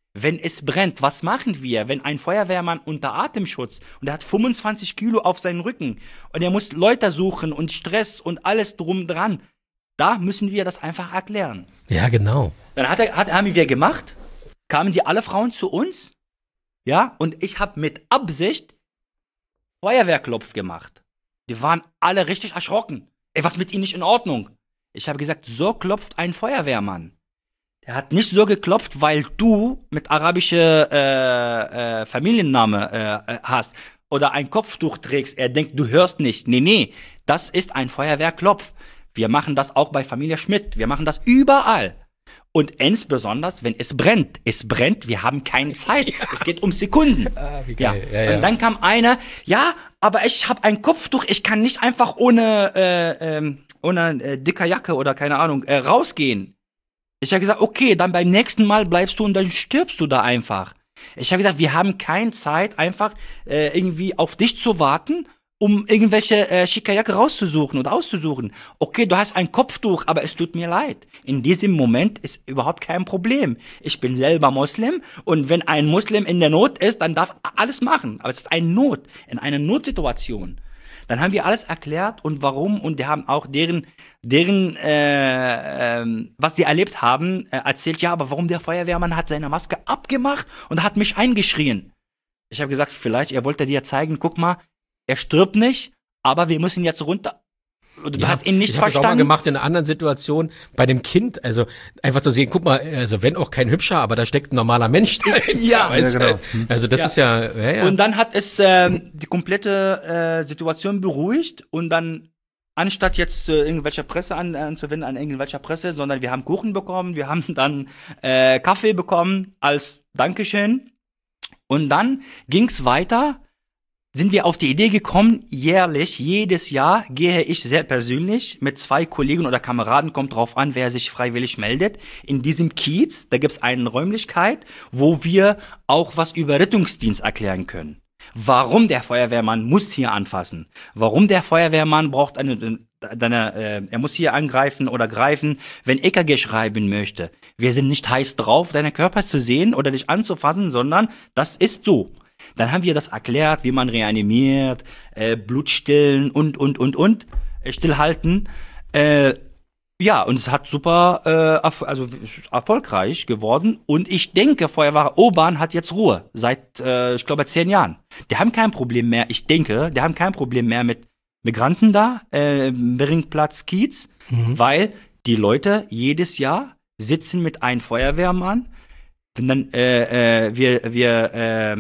Wenn es brennt, was machen wir, wenn ein Feuerwehrmann unter Atemschutz und er hat fünfundzwanzig Kilo auf seinen Rücken und er muss Leute suchen und Stress und alles drum dran, da müssen wir das einfach erklären. Ja, genau. Dann hat er, hat, haben wir gemacht, kamen die alle Frauen zu uns, ja, und ich habe mit Absicht Feuerwehrklopf gemacht. Die waren alle richtig erschrocken. Ey, was mit ihnen nicht in Ordnung? Ich habe gesagt, so klopft ein Feuerwehrmann. Er hat nicht so geklopft, weil du mit arabischer äh, äh, Familienname äh, hast oder ein Kopftuch trägst. Er denkt, du hörst nicht. Nee, nee, das ist ein Feuerwehrklopf. Wir machen das auch bei Familie Schmidt. Wir machen das überall. Und insbesondere, wenn es brennt. Es brennt, wir haben keine Zeit. Es geht um Sekunden. Ah, wie geil. Ja. Ja, ja. Und dann kam einer, ja, aber ich habe ein Kopftuch, ich kann nicht einfach ohne, äh, ähm, ohne äh, dicker Jacke oder keine Ahnung äh, rausgehen. Ich habe gesagt, okay, dann beim nächsten Mal bleibst du und dann stirbst du da einfach. Ich habe gesagt, wir haben keine Zeit, einfach äh, irgendwie auf dich zu warten, um irgendwelche äh, schicke Jacke rauszusuchen und auszusuchen. Okay, du hast ein Kopftuch, aber es tut mir leid. In diesem Moment ist überhaupt kein Problem. Ich bin selber Muslim und wenn ein Muslim in der Not ist, dann darf er alles machen. Aber es ist eine Not, in einer Notsituation. Dann haben wir alles erklärt und warum und die haben auch deren, deren äh, äh, was die erlebt haben, äh, erzählt, ja, aber warum der Feuerwehrmann hat seine Maske abgemacht und hat mich eingeschrien. Ich habe gesagt, vielleicht, er wollte dir zeigen, guck mal, er stirbt nicht, aber wir müssen jetzt runter. Du ja, hast ihn nicht ich hab verstanden. Ich habe auch mal gemacht in einer anderen Situation bei dem Kind, also einfach zu sehen, guck mal, also wenn auch kein hübscher, aber da steckt ein normaler Mensch dahinter. Ja, weißt ja, genau. du? Also das Ja. ist ja, ja, ja. Und dann hat es ähm, die komplette äh, Situation beruhigt und dann anstatt jetzt äh, irgendwelche Presse an, anzuwenden an irgendwelcher Presse, sondern wir haben Kuchen bekommen, wir haben dann äh, Kaffee bekommen als Dankeschön und dann ging's weiter. Sind wir auf die Idee gekommen, jährlich, jedes Jahr gehe ich sehr persönlich mit zwei Kollegen oder Kameraden, kommt drauf an, wer sich freiwillig meldet, in diesem Kiez, da gibt's eine Räumlichkeit, wo wir auch was über Rettungsdienst erklären können. Warum der Feuerwehrmann muss hier anfassen? Warum der Feuerwehrmann braucht eine, eine äh, er muss hier angreifen oder greifen, wenn E K G schreiben möchte. Wir sind nicht heiß drauf, deinen Körper zu sehen oder dich anzufassen, sondern das ist so. Dann haben wir das erklärt, wie man reanimiert, äh, Blut stillen und, und, und, und, äh, stillhalten. Äh, ja, und es hat super, äh, erf- also erfolgreich geworden. Und ich denke, Feuerwehr Obern hat jetzt Ruhe seit, äh, ich glaube, zehn Jahren. Die haben kein Problem mehr, ich denke, die haben kein Problem mehr mit Migranten da, äh, Beringplatz, Kiez, mhm. weil die Leute jedes Jahr sitzen mit einem Feuerwehrmann. Und dann, äh, äh, wir, wir, äh,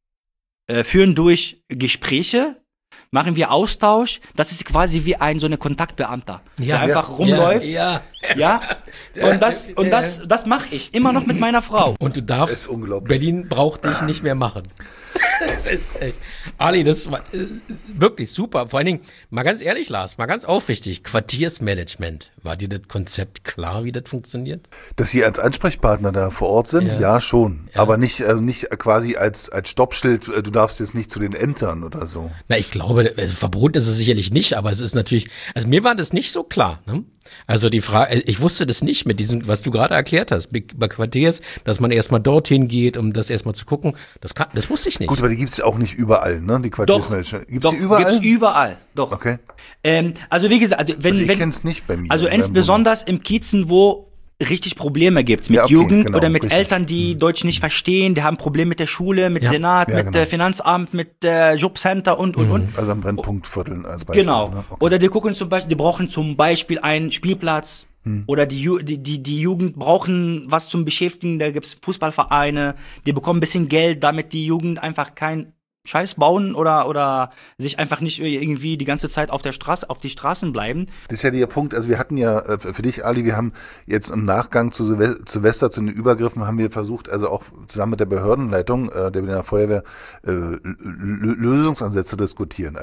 Äh, führen durch Gespräche, machen wir Austausch. Das ist quasi wie ein so eine Kontaktbeamter, Ja, der einfach ja, rumläuft. Ja. Ja. Und das und das das mache ich immer noch mit meiner Frau. Und du Das darfst, ist unglaublich. Berlin braucht dich nicht mehr machen. Das ist echt. Ali, das war äh, wirklich super. Vor allen Dingen, mal ganz ehrlich, Lars, mal ganz aufrichtig, Quartiersmanagement. War dir das Konzept klar, wie das funktioniert? Dass Sie als Ansprechpartner da vor Ort sind, Ja. ja, schon. Ja. Aber nicht, also nicht quasi als, als Stoppschild, äh, du darfst jetzt nicht zu den Ämtern oder so. Na, ich glaube, also verboten ist es sicherlich nicht, aber es ist natürlich, also mir war das nicht so klar. Ne? Also die Frage, ich wusste das nicht mit diesem, was du gerade erklärt hast, bei Quartiers, dass man erstmal dorthin geht, um das erstmal zu gucken. Das, kann, das wusste ich nicht. Gut, aber die gibt's auch nicht überall, ne? Die Quartiersmanagement. Gibt's Doch, die überall? gibt's überall. Doch. Okay. Ähm, also wie gesagt, also wenn Also ich wenn kenn's nicht bei mir. also in meinem insbesondere im Kiezen, wo richtig Probleme gibt's mit Ja, okay, Jugend genau, oder mit richtig. Eltern, die Deutsch nicht verstehen, die haben Probleme mit der Schule, mit Ja. Senat, Ja, mit genau. äh, Finanzamt, mit äh, Jobcenter und und und. Bund. Also am Brennpunktvierteln als Beispiel. Genau. Ne? Okay. Oder die gucken zum Beispiel, die brauchen zum Beispiel einen Spielplatz. Hm. Oder die, Ju die, die, die Jugend brauchen was zum Beschäftigen. Da gibt's Fußballvereine, die bekommen ein bisschen Geld, damit die Jugend einfach kein Scheiß bauen oder, oder sich einfach nicht irgendwie die ganze Zeit auf der Straße, auf die Straßen bleiben. Das ist ja der Punkt, also wir hatten ja, äh, für dich, Ali, wir haben jetzt im Nachgang zu Silve- Silvester, zu den Übergriffen, haben wir versucht, also auch zusammen mit der Behördenleitung, äh, der Berliner Feuerwehr, äh, L- L- Lösungsansätze zu diskutieren. Also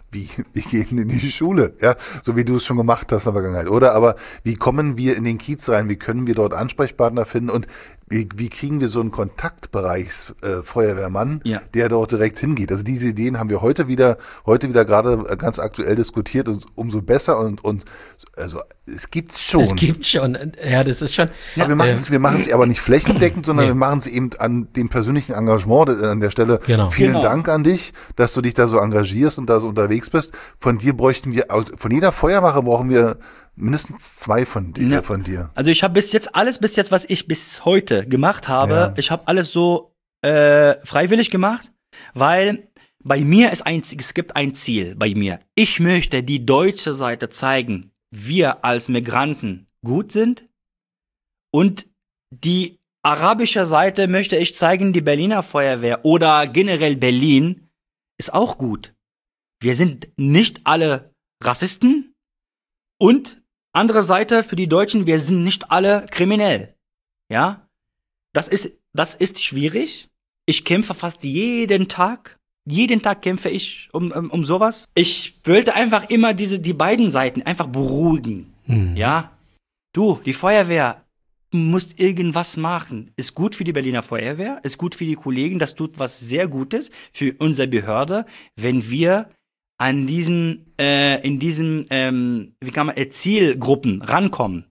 wie, wir gehen in die Schule, ja, so wie du es schon gemacht hast in der Vergangenheit, oder? Aber wie kommen wir in den Kiez rein? Wie können wir dort Ansprechpartner finden? Und wie, wie kriegen wir so einen Kontaktbereichs äh, Feuerwehrmann, Ja. der dort direkt hingeht? Also diese Ideen haben wir heute wieder, heute wieder gerade ganz aktuell diskutiert und umso besser und, und, also, es gibt's schon. Es gibt schon, ja, das ist schon. Aber wir machen es, wir machen es aber nicht flächendeckend, sondern Nee. wir machen es eben an dem persönlichen Engagement an der Stelle. Genau. Vielen Genau. Dank an dich, dass du dich da so engagierst und da so unterwegs bist. Von dir bräuchten wir, aus- von jeder Feuerwache brauchen wir mindestens zwei von dir. Ja. Von dir. Also ich habe bis jetzt alles bis jetzt, was ich bis heute gemacht habe, Ja. ich habe alles so äh, freiwillig gemacht, weil bei mir ist ein, es gibt ein Ziel bei mir. Ich möchte die deutsche Seite zeigen, wir als Migranten gut sind, und die arabische Seite möchte ich zeigen, die Berliner Feuerwehr oder generell Berlin ist auch gut. Wir sind nicht alle Rassisten, und andere Seite für die Deutschen, wir sind nicht alle kriminell. Ja? Das ist, das ist schwierig. Ich kämpfe fast jeden Tag. Jeden Tag kämpfe ich um, um, um sowas. Ich wollte einfach immer diese, die beiden Seiten einfach beruhigen. Ja? Du, die Feuerwehr, du musst irgendwas machen. Ist gut für die Berliner Feuerwehr, ist gut für die Kollegen, das tut was sehr Gutes für unsere Behörde, wenn wir an diesen, äh, in diesen, ähm, wie kann man, äh, Zielgruppen rankommen.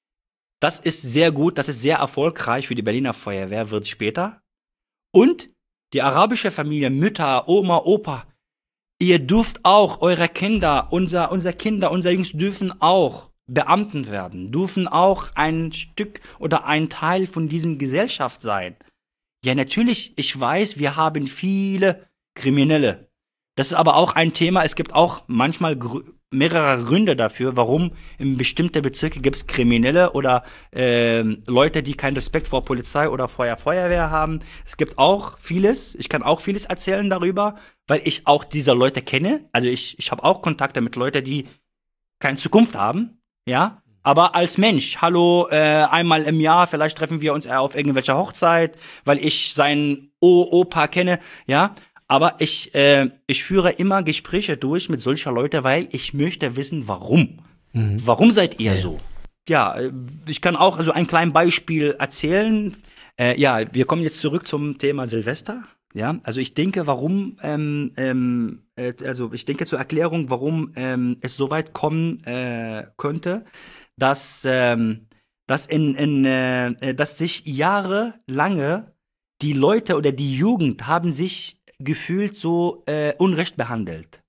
Das ist sehr gut, das ist sehr erfolgreich für die Berliner Feuerwehr, wird später. Und die arabische Familie, Mütter, Oma, Opa, ihr dürft auch, eure Kinder, unser, unser Kinder, unser Jungs dürfen auch Beamten werden, dürfen auch ein Stück oder ein Teil von dieser Gesellschaft sein. Ja, natürlich, ich weiß, wir haben viele Kriminelle. Das ist aber auch ein Thema, es gibt auch manchmal grü mehrere Gründe dafür, warum in bestimmten Bezirken gibt es Kriminelle oder ähm, Leute, die keinen Respekt vor Polizei oder vor der Feuerwehr haben. Es gibt auch vieles, ich kann auch vieles erzählen darüber, weil ich auch diese Leute kenne. Also ich, ich habe auch Kontakte mit Leuten, die keine Zukunft haben, ja. Aber als Mensch, hallo, äh, einmal im Jahr, vielleicht treffen wir uns auf irgendwelcher Hochzeit, weil ich seinen o Opa kenne, ja. Aber ich, äh, ich führe immer Gespräche durch mit solcher Leuten, weil ich möchte wissen, warum. Mhm. Warum seid ihr ja. so? Ja, ich kann auch also ein kleines Beispiel erzählen. Äh, ja, wir kommen jetzt zurück zum Thema Silvester. Ja, also ich denke, warum, ähm, ähm, äh, also ich denke zur Erklärung, warum ähm, es so weit kommen äh, könnte, dass, ähm, dass, in, in, äh, dass sich jahrelange die Leute oder die Jugend haben sich gefühlt so äh, unrecht behandelt,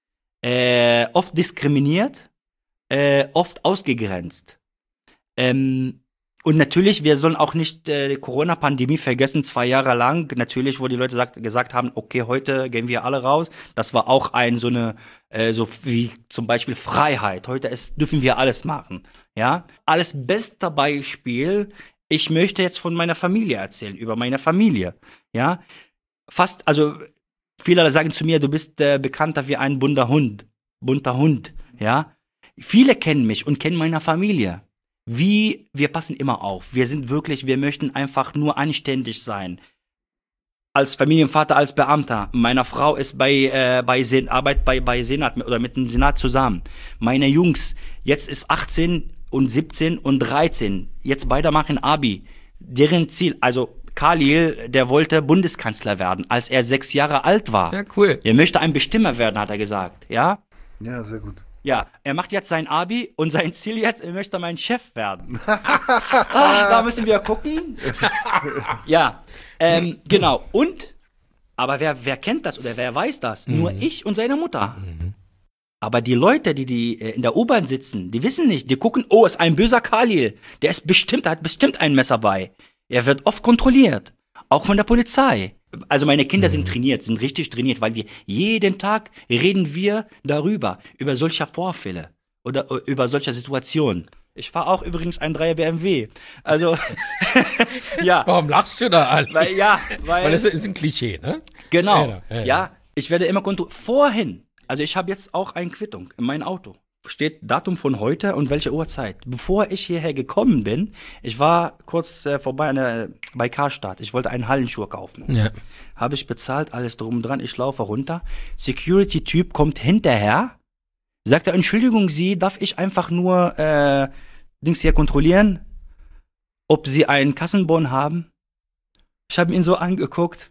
äh, oft diskriminiert, äh, oft ausgegrenzt. Ähm, und natürlich, wir sollen auch nicht äh, die Corona-Pandemie vergessen, zwei Jahre lang, natürlich, wo die Leute sagt, gesagt haben, okay, heute gehen wir alle raus. Das war auch ein so eine, äh, so wie zum Beispiel Freiheit. Heute ist, dürfen wir alles machen. Ja, alles beste Beispiel. Ich möchte jetzt von meiner Familie erzählen, über meine Familie. Ja, fast, also viele sagen zu mir, du bist äh, bekannter wie ein bunter Hund, bunter Hund, ja. Viele kennen mich und kennen meine Familie. Wie, wir passen immer auf. Wir sind wirklich, wir möchten einfach nur anständig sein. Als Familienvater, als Beamter. Meine Frau ist bei, äh, bei Sen Arbeit bei, bei Senat oder mit dem Senat zusammen. Meine Jungs, jetzt ist achtzehn und siebzehn und dreizehn. Jetzt beide machen Abi. Deren Ziel, also Khalil, der wollte Bundeskanzler werden, als er sechs Jahre alt war. Ja, cool. Er möchte ein Bestimmer werden, hat er gesagt. Ja? Ja, sehr gut. Ja, er macht jetzt sein Abi und sein Ziel jetzt, er möchte mein Chef werden. Ach, da müssen wir gucken. Ja, ähm, genau. Und, aber wer, wer kennt das oder wer weiß das? Mhm. Nur ich und seine Mutter. Mhm. Aber die Leute, die, die äh, in der U-Bahn sitzen, die wissen nicht. Die gucken, oh, ist ein böser Khalil. Der ist bestimmt, der hat bestimmt ein Messer bei. Er wird oft kontrolliert, auch von der Polizei. Also meine Kinder sind trainiert, sind richtig trainiert, weil wir jeden Tag reden wir darüber, über solche Vorfälle oder über solche Situationen. Ich fahre auch übrigens ein Dreier B M W. Also, ja. Warum lachst du da an? Weil, ja, weil, weil das ist ein Klischee, ne? Genau, ja, ja, ja. ja, ich werde immer kontrolliert. Vorhin, also ich habe jetzt auch eine Quittung in meinem Auto. steht Datum von heute und welche Uhrzeit. Bevor ich hierher gekommen bin, ich war kurz äh, vorbei an der, bei Karstadt. Ich wollte einen Hallenschuh kaufen. Ja. Habe ich bezahlt, alles drum und dran. Ich laufe runter. Security-Typ kommt hinterher. Sagt er, Entschuldigung, Sie, darf ich einfach nur äh, Dings hier kontrollieren, ob Sie einen Kassenbon haben? Ich habe ihn so angeguckt.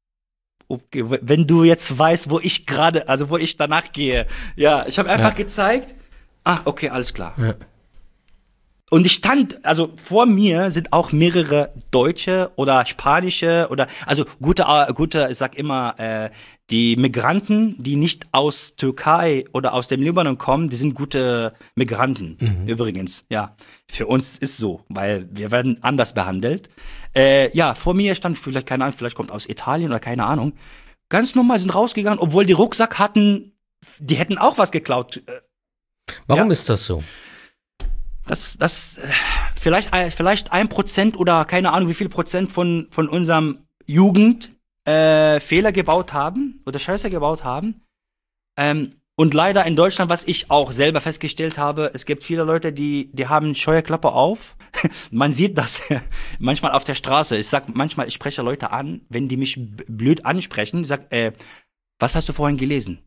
Okay, wenn du jetzt weißt, wo ich gerade, also wo ich danach gehe. Ja, ich habe einfach ja. gezeigt. Ah, okay, alles klar. Ja. Und ich stand, also vor mir sind auch mehrere Deutsche oder Spanische oder, also gute, gute, ich sag immer, äh, die Migranten, die nicht aus Türkei oder aus dem Libanon kommen, die sind gute Migranten, mhm. übrigens, ja. Für uns ist so, weil wir werden anders behandelt. Äh, ja, vor mir stand vielleicht, keine Ahnung, vielleicht kommt aus Italien oder keine Ahnung. Ganz normal sind rausgegangen, obwohl die Rucksack hatten, die hätten auch was geklaut. Warum ja. ist das so? Das, das, vielleicht, vielleicht ein Prozent oder keine Ahnung, wie viel Prozent von, von unserem Jugend äh, Fehler gebaut haben oder Scheiße gebaut haben. Ähm, und leider in Deutschland, was ich auch selber festgestellt habe, es gibt viele Leute, die, die haben Scheuerklappe auf. Man sieht das manchmal auf der Straße. Ich sag manchmal, ich spreche Leute an, wenn die mich blöd ansprechen, ich sag, äh, was hast du vorhin gelesen?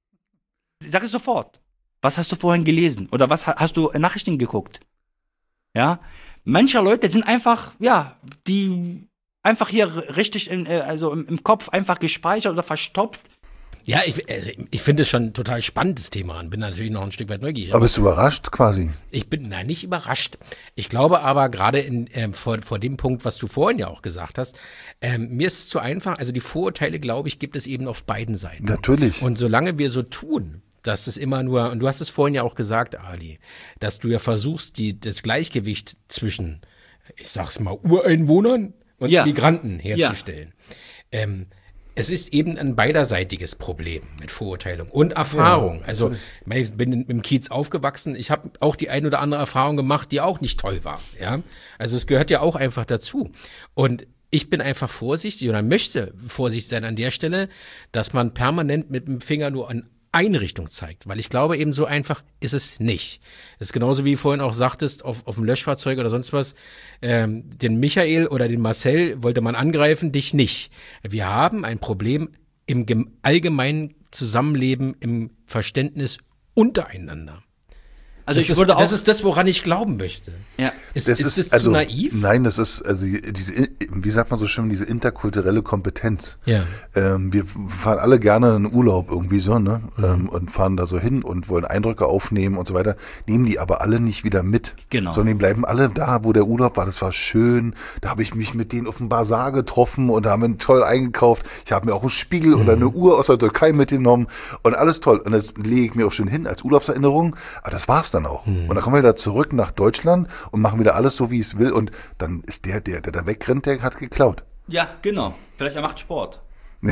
Ich sag es sofort. Was hast du vorhin gelesen? Oder was hast du Nachrichten geguckt? Ja, manche Leute sind einfach, ja, die einfach hier richtig in, also im, im Kopf einfach gespeichert oder verstopft. Ja, ich, also ich finde es schon ein total spannendes Thema und bin natürlich noch ein Stück weit neugierig. Aber bist du überrascht quasi? Ich bin, nein, nicht überrascht. Ich glaube aber gerade in, ähm, vor, vor dem Punkt, was du vorhin ja auch gesagt hast, ähm, mir ist es zu einfach, also die Vorurteile, glaube ich, gibt es eben auf beiden Seiten. Natürlich. Und solange wir so tun, dass es immer nur, und du hast es vorhin ja auch gesagt, Ali, dass du ja versuchst, die, das Gleichgewicht zwischen, ich sag's mal, Ureinwohnern und ja. Migranten herzustellen. Ja. Ähm, es ist eben ein beiderseitiges Problem mit Vorurteilung und Erfahrung. Ja, also ich bin im Kiez aufgewachsen, ich habe auch die ein oder andere Erfahrung gemacht, die auch nicht toll war. Ja, also es gehört ja auch einfach dazu. Und ich bin einfach vorsichtig oder möchte vorsichtig sein an der Stelle, dass man permanent mit dem Finger nur an eine Richtung zeigt, weil ich glaube, eben so einfach ist es nicht. Es ist genauso wie vorhin auch sagtest, auf, auf dem Löschfahrzeug oder sonst was, ähm, den Michael oder den Marcel wollte man angreifen, dich nicht. Wir haben ein Problem im allgemeinen Zusammenleben, im Verständnis untereinander. Also das, ich würde ist, auch das ist das, woran ich glauben möchte. Ja. Ist das, ist ist das also, zu naiv? Nein, das ist also diese, wie sagt man so schön, diese interkulturelle Kompetenz. Ja. Ähm, wir fahren alle gerne in Urlaub irgendwie so, ne? Mhm. Ähm, und fahren da so hin und wollen Eindrücke aufnehmen und so weiter. Nehmen die aber alle nicht wieder mit. Genau. Sondern die bleiben alle da, wo der Urlaub war. Das war schön. Da habe ich mich mit denen auf dem Bazar getroffen und da haben wir toll eingekauft. Ich habe mir auch einen Spiegel mhm. oder eine Uhr aus der Türkei mitgenommen und alles toll. Und das lege ich mir auch schön hin als Urlaubserinnerung. Aber das war's dann auch. Mhm. Und dann kommen wir wieder zurück nach Deutschland und machen wieder alles so, wie es will. Und dann ist der, der, der da wegrennt, der hat geklaut. Ja, genau. Vielleicht er macht Sport. Ja.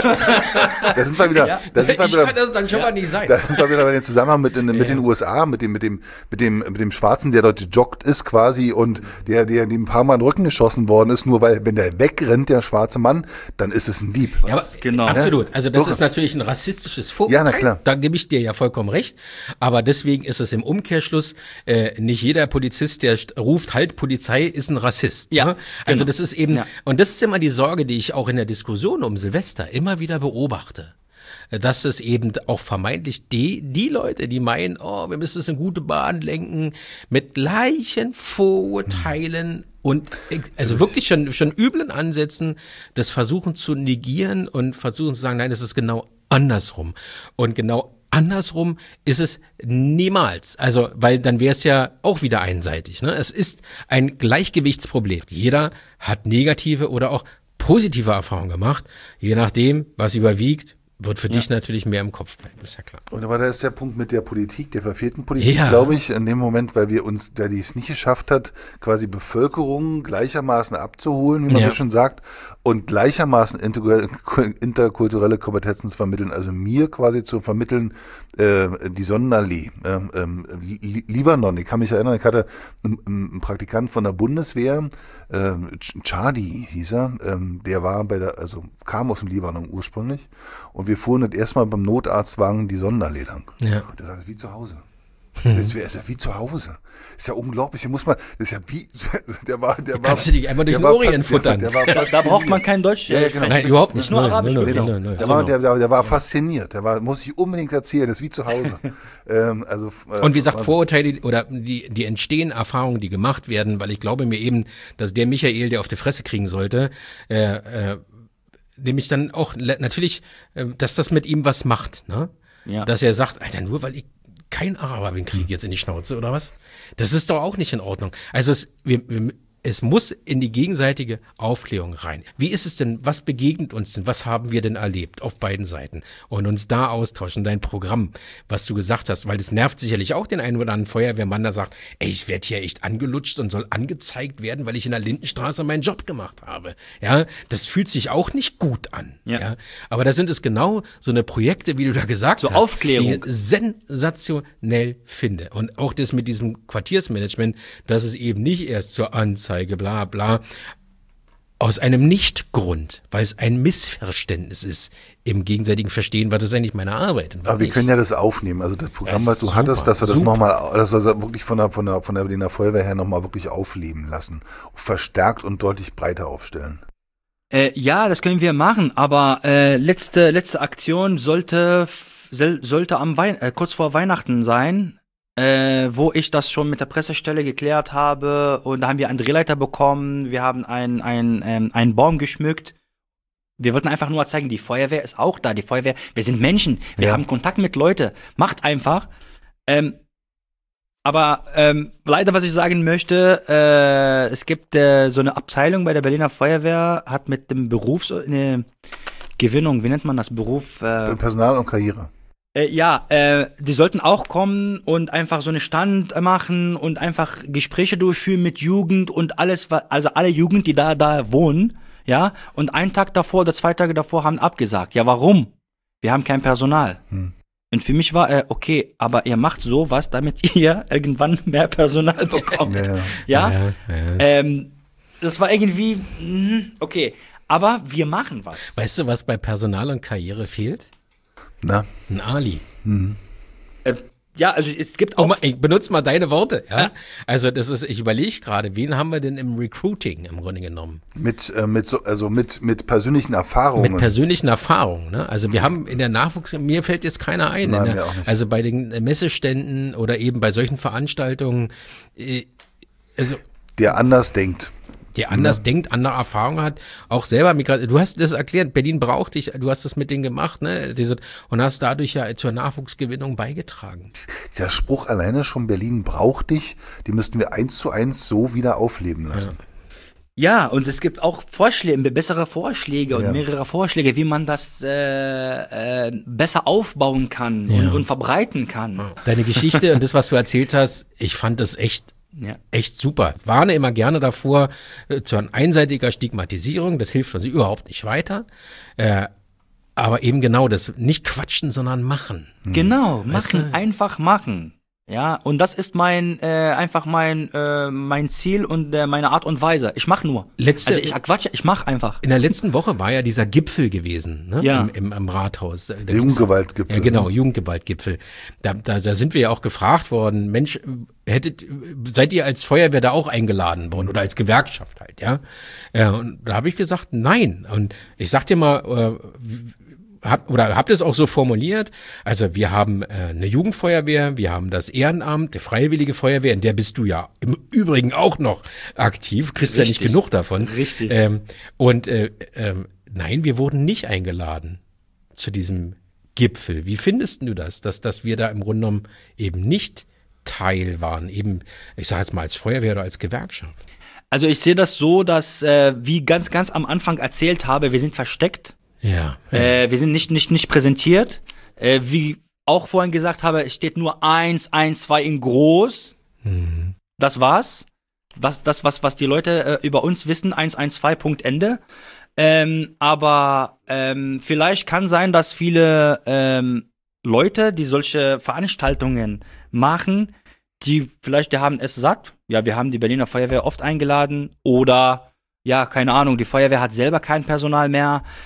Da sind wir wieder. Ja. Da sind wir ich wieder, kann das dann schon ja. mal nicht sein. Da sind wir wieder bei dem Zusammenhang mit, in, mit ja. den U S A, mit dem, mit dem, mit dem, mit dem Schwarzen, der dort gejoggt ist quasi und der, der dem ein paar Mal in den Rücken geschossen worden ist, nur weil, wenn der wegrennt, der schwarze Mann, dann ist es ein Dieb. Ja, aber, genau. Absolut. Also das Doch. ist natürlich ein rassistisches Vorurteil. Ja, na klar. Da gebe ich dir ja vollkommen recht. Aber deswegen ist es im Umkehrschluss, äh, nicht jeder Polizist, der ruft, halt Polizei, ist ein Rassist. Ja. Ne? Also genau. das ist eben, ja. und das ist immer die Sorge, die ich auch in der Diskussion um Silvester immer wieder beobachte, dass es eben auch vermeintlich die, die Leute, die meinen, oh, wir müssen es in gute Bahn lenken, mit gleichen Vorurteilen und also wirklich schon, schon üblen Ansätzen, das versuchen zu negieren und versuchen zu sagen, nein, das ist genau andersrum. Und genau andersrum ist es niemals. Also, weil dann wäre es ja auch wieder einseitig. Ne? Es ist ein Gleichgewichtsproblem. Jeder hat negative oder auch positive Erfahrungen gemacht. Je nachdem, was überwiegt, wird für ja. dich natürlich mehr im Kopf bleiben, ist ja klar. Und aber da ist der Punkt mit der Politik, der verfehlten Politik, ja. glaube ich, in dem Moment, weil wir uns, der die es nicht geschafft hat, quasi Bevölkerung gleichermaßen abzuholen, wie man ja. so schon sagt, und gleichermaßen interkulturelle Kompetenzen zu vermitteln, also mir quasi zu vermitteln, äh, die Sonnenallee, äh, äh, Libanon, ich kann mich erinnern, ich hatte einen, einen Praktikant von der Bundeswehr, äh, Chadi hieß er, äh, der war bei der, also kam aus dem Libanon ursprünglich, und wir fuhren das erstmal beim Notarztwagen die Sonnenallee lang. Ja. Und der sagt, wie zu Hause. Das ist ja wie zu Hause. Das ist ja unglaublich. Hier muss man, das ist ja wie, der war, der war. Kannst du dich einfach durch der den war Orient fast- futtern? Der, der war Da, da braucht fasziniert. man kein Deutsch. Ja, ja, genau. Nein, überhaupt nicht. Nicht nur Null, Arabisch. null, Nee, null, nee. null, null. Der, war, Genau. der, der, der war fasziniert. Der war, muss ich unbedingt erzählen. Das ist wie zu Hause. ähm, also, äh, Und wie gesagt, war- Vorurteile oder die, die entstehen Erfahrungen, die gemacht werden, weil ich glaube mir eben, dass der Michael, der auf die Fresse kriegen sollte, äh, äh, nämlich dann auch le- natürlich, äh, dass das mit ihm was macht, ne? Ja. Dass er sagt, Alter, nur weil ich kein Araber bin, kriege ich jetzt in die Schnauze, oder was? Das ist doch auch nicht in Ordnung. Also es, wir, wir, es muss in die gegenseitige Aufklärung rein. Wie ist es denn, was begegnet uns denn, was haben wir denn erlebt auf beiden Seiten? Und uns da austauschen, dein Programm, was du gesagt hast, weil das nervt sicherlich auch den einen oder anderen Feuerwehrmann, der sagt, ey, ich werde hier echt angelutscht und soll angezeigt werden, weil ich in der Lindenstraße meinen Job gemacht habe. Ja, das fühlt sich auch nicht gut an. Ja. Ja, aber da sind es genau so eine Projekte, wie du da gesagt So hast, Aufklärung. die ich sensationell finde. Und auch das mit diesem Quartiersmanagement, dass es eben nicht erst zur Anzeige, bla bla, aus einem Nichtgrund, weil es ein Missverständnis ist im gegenseitigen Verstehen, was ist eigentlich meine Arbeit. und was Aber wir nicht. können ja das aufnehmen. Also das Programm, Das was du ist hattest, super, dass wir das super. nochmal, dass wir das wirklich von der, von der, von der Berliner Feuerwehr her nochmal wirklich aufleben lassen. Verstärkt und deutlich breiter aufstellen. Äh, ja, das können wir machen, aber äh, letzte letzte Aktion sollte f- sel- sollte am Wein äh, kurz vor Weihnachten sein, äh, wo ich das schon mit der Pressestelle geklärt habe und da haben wir einen Drehleiter bekommen, wir haben einen einen ähm, einen Baum geschmückt. Wir wollten einfach nur zeigen, die Feuerwehr ist auch da, die Feuerwehr, wir sind Menschen, wir Ja. haben Kontakt mit Leuten, macht einfach. Ähm, aber ähm, leider, was ich sagen möchte, äh, es gibt äh, so eine Abteilung bei der Berliner Feuerwehr, hat mit dem Berufs... eine Gewinnung, wie nennt man das? Beruf? Äh, Personal und Karriere. äh, ja, äh, die sollten auch kommen und einfach so einen Stand machen und einfach Gespräche durchführen mit Jugend und alles, wa- also alle Jugend, die da, da wohnen, ja, und einen Tag davor oder zwei Tage davor haben abgesagt. Ja, warum? Wir haben kein Personal. Hm. Und für mich war, äh, okay, aber ihr macht sowas, damit ihr irgendwann mehr Personal bekommt. Ja, ja. Ja? Ja, ja. Ähm, das war irgendwie, mhm, okay, aber wir machen was. Weißt du, was bei Personal und Karriere fehlt? Na, Ein Ali. Äh, ja, also es gibt Oh, auch mal, ich benutze mal deine Worte. Ja? Ja. Also das ist, ich überlege gerade, wen haben wir denn im Recruiting im Grunde genommen? mit, äh, mit so, also mit, mit persönlichen Erfahrungen. Mit persönlichen Erfahrungen. Ne? Also wir haben in der Nachwuchs, mir fällt jetzt keiner ein. Nein, in der, mir auch nicht. Also bei den Messeständen oder eben bei solchen Veranstaltungen, äh, also der anders denkt. der anders denkt, andere Erfahrungen hat, auch selber Migration. Du hast das erklärt, Berlin braucht dich, du hast das mit denen gemacht, ne? Diese, und hast dadurch ja zur Nachwuchsgewinnung beigetragen. Dieser Spruch alleine schon, Berlin braucht dich, die müssten wir eins zu eins so wieder aufleben lassen. Ja, und es gibt auch Vorschläge, bessere Vorschläge und Ja. mehrere Vorschläge, wie man das äh, äh, besser aufbauen kann Ja. und, und verbreiten kann. Deine Geschichte und das, was du erzählt hast, ich fand das echt Ja. echt super. Warne immer gerne davor, äh, zu einer einseitiger Stigmatisierung, das hilft uns überhaupt nicht weiter. Äh, aber eben genau das, nicht quatschen, sondern machen. Genau, Weißt machen, du? einfach machen. Ja, und das ist mein, äh, einfach mein, äh, mein Ziel und äh, meine Art und Weise. Ich mach nur. Letzte- also ich quatsche, ich mach einfach. In der letzten Woche war ja dieser Gipfel gewesen, ne? Ja. Im, im, im Rathaus. Da Der ging's- Jugendgewaltgipfel. Ja, genau, Jugendgewaltgipfel. Da, da, da sind wir ja auch gefragt worden, Mensch, hättet, seid ihr als Feuerwehr da auch eingeladen worden oder als Gewerkschaft halt, ja? Äh, und da habe ich gesagt, nein. Und ich sag dir mal, äh, hab, oder habt ihr es auch so formuliert? Also wir haben äh, eine Jugendfeuerwehr, wir haben das Ehrenamt, die Freiwillige Feuerwehr, in der bist du ja im Übrigen auch noch aktiv, kriegst ja nicht Richtig. genug davon. Richtig. Ähm, und äh, ähm, nein, wir wurden nicht eingeladen zu diesem Gipfel. Wie findest du das, dass, dass wir da im Grunde genommen eben nicht Teil waren, eben, ich sage jetzt mal als Feuerwehr oder als Gewerkschaft? Also ich sehe das so, dass, äh, wie ganz, ganz am Anfang erzählt habe, wir sind versteckt. Ja. Äh, wir sind nicht, nicht, nicht präsentiert. Äh, wie auch vorhin gesagt habe, es steht nur eins, eins, zwei in groß. Das war's. Was, das, was, was die Leute äh, über uns wissen, eins, eins, zwei, Punkt, Ende. Ähm, aber ähm, vielleicht kann sein, dass viele ähm, Leute, die solche Veranstaltungen machen, die vielleicht, die haben es satt. Ja, wir haben die Berliner Feuerwehr oft eingeladen. Oder, ja, keine Ahnung, die Feuerwehr hat selber kein Personal mehr.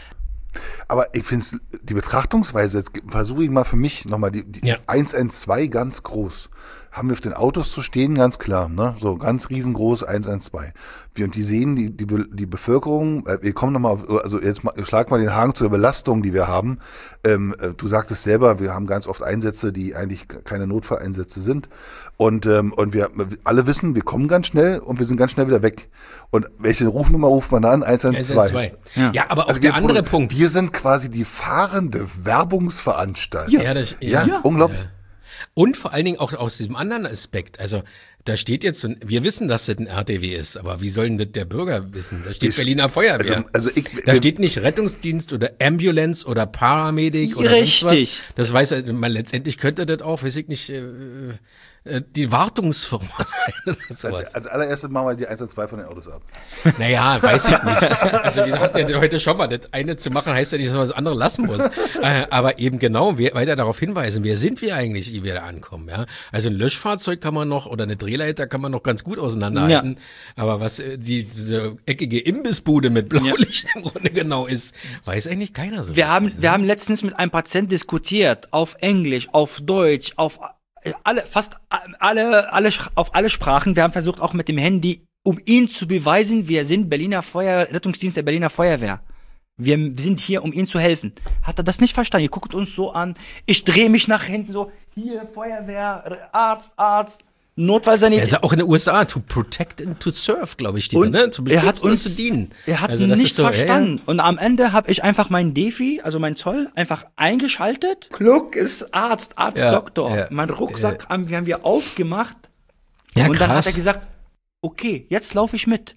Aber ich finde die Betrachtungsweise, versuche ich mal für mich nochmal, die, die Ja. eins eins zwei ganz groß. Haben wir auf den Autos zu stehen, ganz klar, ne? So ganz riesengroß, eins eins zwei. Wir, und die sehen die, die, Be- die Bevölkerung, äh, wir kommen nochmal auf, also jetzt mal, schlag mal den Haken zu der Belastung, die wir haben. Ähm, äh, du sagtest selber, wir haben ganz oft Einsätze, die eigentlich keine Notfalleinsätze sind. Und, ähm, und wir alle wissen, wir kommen ganz schnell und wir sind ganz schnell wieder weg. Und welche Rufnummer ruft man an? eins eins zwei. Ja. ja, aber auch Also der wir, andere Punkt. Wir sind quasi die fahrende Werbungsveranstaltung. Ja, das, Ja, ja. unglaublich. Ja. Und vor allen Dingen auch aus diesem anderen Aspekt. Also da steht jetzt, so ein- wir wissen, dass das ein R T W ist, aber wie soll denn das der Bürger wissen? Da steht Ich- Berliner Feuerwehr. Also, also ich, Da steht nicht Rettungsdienst oder Ambulance oder Paramedic oder sonst was. Richtig. Das weiß er, man letztendlich könnte das auch, weiß ich nicht, äh, äh, die Wartungsfirma sein oder sowas. als, als allererstes machen wir die eins eins zwei von den Autos ab. Naja, weiß ich nicht. Also wir hatten ja heute schon mal, das eine zu machen heißt ja nicht, dass man das andere lassen muss. Äh, aber eben genau, wir, weiter darauf hinweisen, wer sind wir eigentlich, die wir da ankommen, ja? Also ein Löschfahrzeug kann man noch, oder eine Drehleiter kann man noch ganz gut auseinanderhalten. Aber was äh, die, diese eckige Imbissbude mit Blaulicht im Grunde genau ist, weiß eigentlich keiner so. Wir haben, richtig, wir haben letztens mit einem Patienten diskutiert, auf Englisch, auf Deutsch, auf alle, fast alle, alle, auf alle Sprachen. Wir haben versucht, auch mit dem Handy, um ihn zu beweisen, wir sind Berliner Feuer, Rettungsdienst der Berliner Feuerwehr. Wir sind hier, um ihnen zu helfen. Hat er das nicht verstanden? Ihr guckt uns so an. Ich drehe mich nach hinten so, hier, Feuerwehr, Arzt, Arzt, Er Notfallsanität. ist ja auch in den U S A, to protect and to serve, glaube ich, steht Und da, ne? Zu er hat beschützen und uns zu dienen. Er hat Also das nicht ist so, ja, ja. verstanden. Und am Ende habe ich einfach meinen Defi, also mein Zoll, einfach eingeschaltet. Kluck ist Arzt, Arzt, Ja, Doktor. ja, mein Rucksack haben, wir haben wir aufgemacht. Ja, und dann hat krass. er gesagt, okay, jetzt laufe ich mit.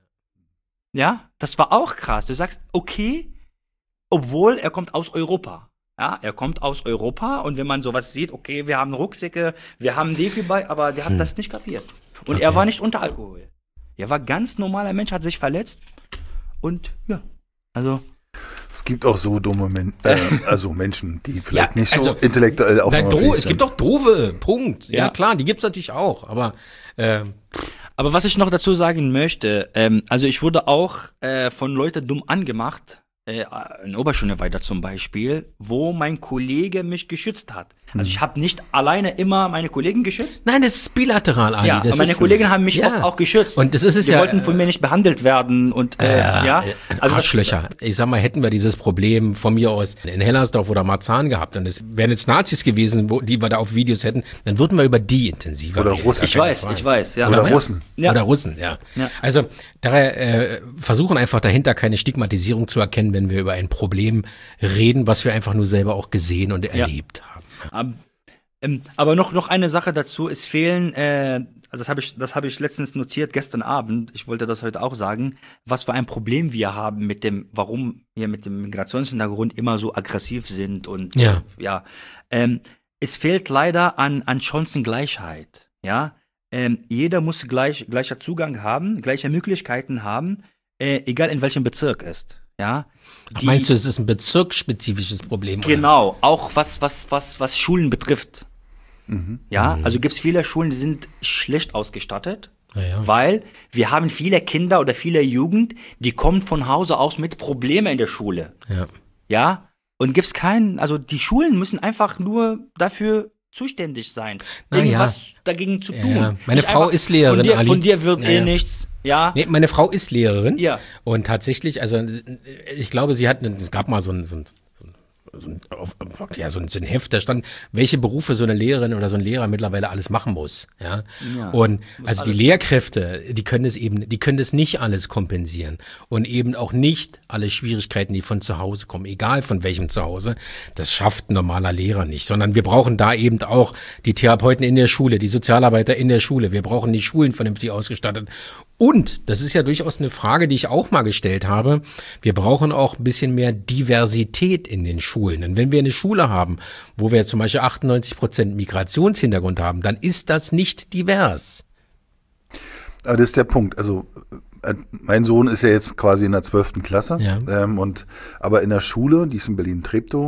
Ja, das war auch krass. Du sagst, okay, obwohl er kommt aus Europa. Ja, er kommt aus Europa und wenn man sowas sieht, okay, wir haben Rucksäcke, wir haben Defi bei, aber der hat das nicht kapiert. Und Okay. er war nicht unter Alkohol. Er war ganz normaler Mensch, hat sich verletzt und ja, also Es gibt auch so dumme Men äh, also Menschen, die vielleicht Ja, nicht so also, intellektuell Nein, aufnahmefähig doof, es sind. gibt auch doofe, Punkt. Ja, Ja. klar, die gibt's natürlich auch, aber ähm, Aber was ich noch dazu sagen möchte, ähm, also ich wurde auch äh, von Leuten dumm angemacht, äh, in Oberschöne weiter zum Beispiel, wo mein Kollege mich geschützt hat. Also ich habe nicht alleine immer meine Kollegen geschützt. nein, das ist bilateral, Ali. Ja, das aber meine ist, Kollegen haben mich ja. oft auch geschützt. Und das ist es Die ja, wollten von mir nicht behandelt werden und äh, Ja, ja. äh, Also das- Arschlöcher. Ich sag mal, hätten wir dieses Problem von mir aus in Hellersdorf oder Marzahn gehabt und es wären jetzt Nazis gewesen, wo, die wir da auf Videos hätten, dann würden wir über die intensiver Oder reden. Russen. Ich weiß, ich weiß, ja. Oder ja. Russen. Ja. Oder Russen, ja. Ja. Also daher äh, versuchen einfach dahinter keine Stigmatisierung zu erkennen, wenn wir über ein Problem reden, was wir einfach nur selber auch gesehen und erlebt haben. Ab- Ähm, aber noch, noch eine Sache dazu, es fehlen, äh, also das habe ich, das habe ich letztens notiert, gestern Abend, ich wollte das heute auch sagen, was für ein Problem wir haben mit dem, warum wir mit dem Migrationshintergrund immer so aggressiv sind und Ja. äh, ja. Ähm, es fehlt leider an, an Chancengleichheit, ja. Ähm, jeder muss gleich, gleicher Zugang haben, gleiche Möglichkeiten haben, äh, egal in welchem Bezirk ist, ja. Ach, Die- meinst du, es ist ein bezirksspezifisches Problem? Oder? Genau, auch was, was, was, was Schulen betrifft. Ja, Mhm. also gibt es viele Schulen, die sind schlecht ausgestattet, Ja, ja. weil wir haben viele Kinder oder viele Jugend, die kommen von Hause aus mit Problemen in der Schule. Ja. Ja, und gibt's keinen, also die Schulen müssen einfach nur dafür zuständig sein, Na ja. irgendwas dagegen zu Ja, tun. ja. Meine Nicht Frau einfach, ist Lehrerin, Von dir, Ali. von dir wird Ja, eh ja. nichts. Ja. Nee, meine Frau ist Lehrerin. Ja. Und tatsächlich, also ich glaube, sie hat, es gab mal so ein, so ein, so ein, auf- ja, so ein, so ein Heft, da stand, welche Berufe so eine Lehrerin oder so ein Lehrer mittlerweile alles machen muss. Ja. Ja, Und also die Lehrkräfte, die können es eben, die können das nicht alles kompensieren. Und eben auch nicht alle Schwierigkeiten, die von zu Hause kommen, egal von welchem Zuhause. Das schafft ein normaler Lehrer nicht. Sondern wir brauchen da eben auch die Therapeuten in der Schule, die Sozialarbeiter in der Schule. Wir brauchen die Schulen vernünftig ausgestattet. Und, das ist ja durchaus eine Frage, die ich auch mal gestellt habe, wir brauchen auch ein bisschen mehr Diversität in den Schulen. Und wenn wir eine Schule haben, wo wir zum Beispiel achtundneunzig Prozent Migrationshintergrund haben, dann ist das nicht divers. Aber das ist der Punkt. Also äh, mein Sohn ist ja jetzt quasi in der zwölften Klasse. Ja. Ähm, und, aber in der Schule, die ist in Berlin-Treptow,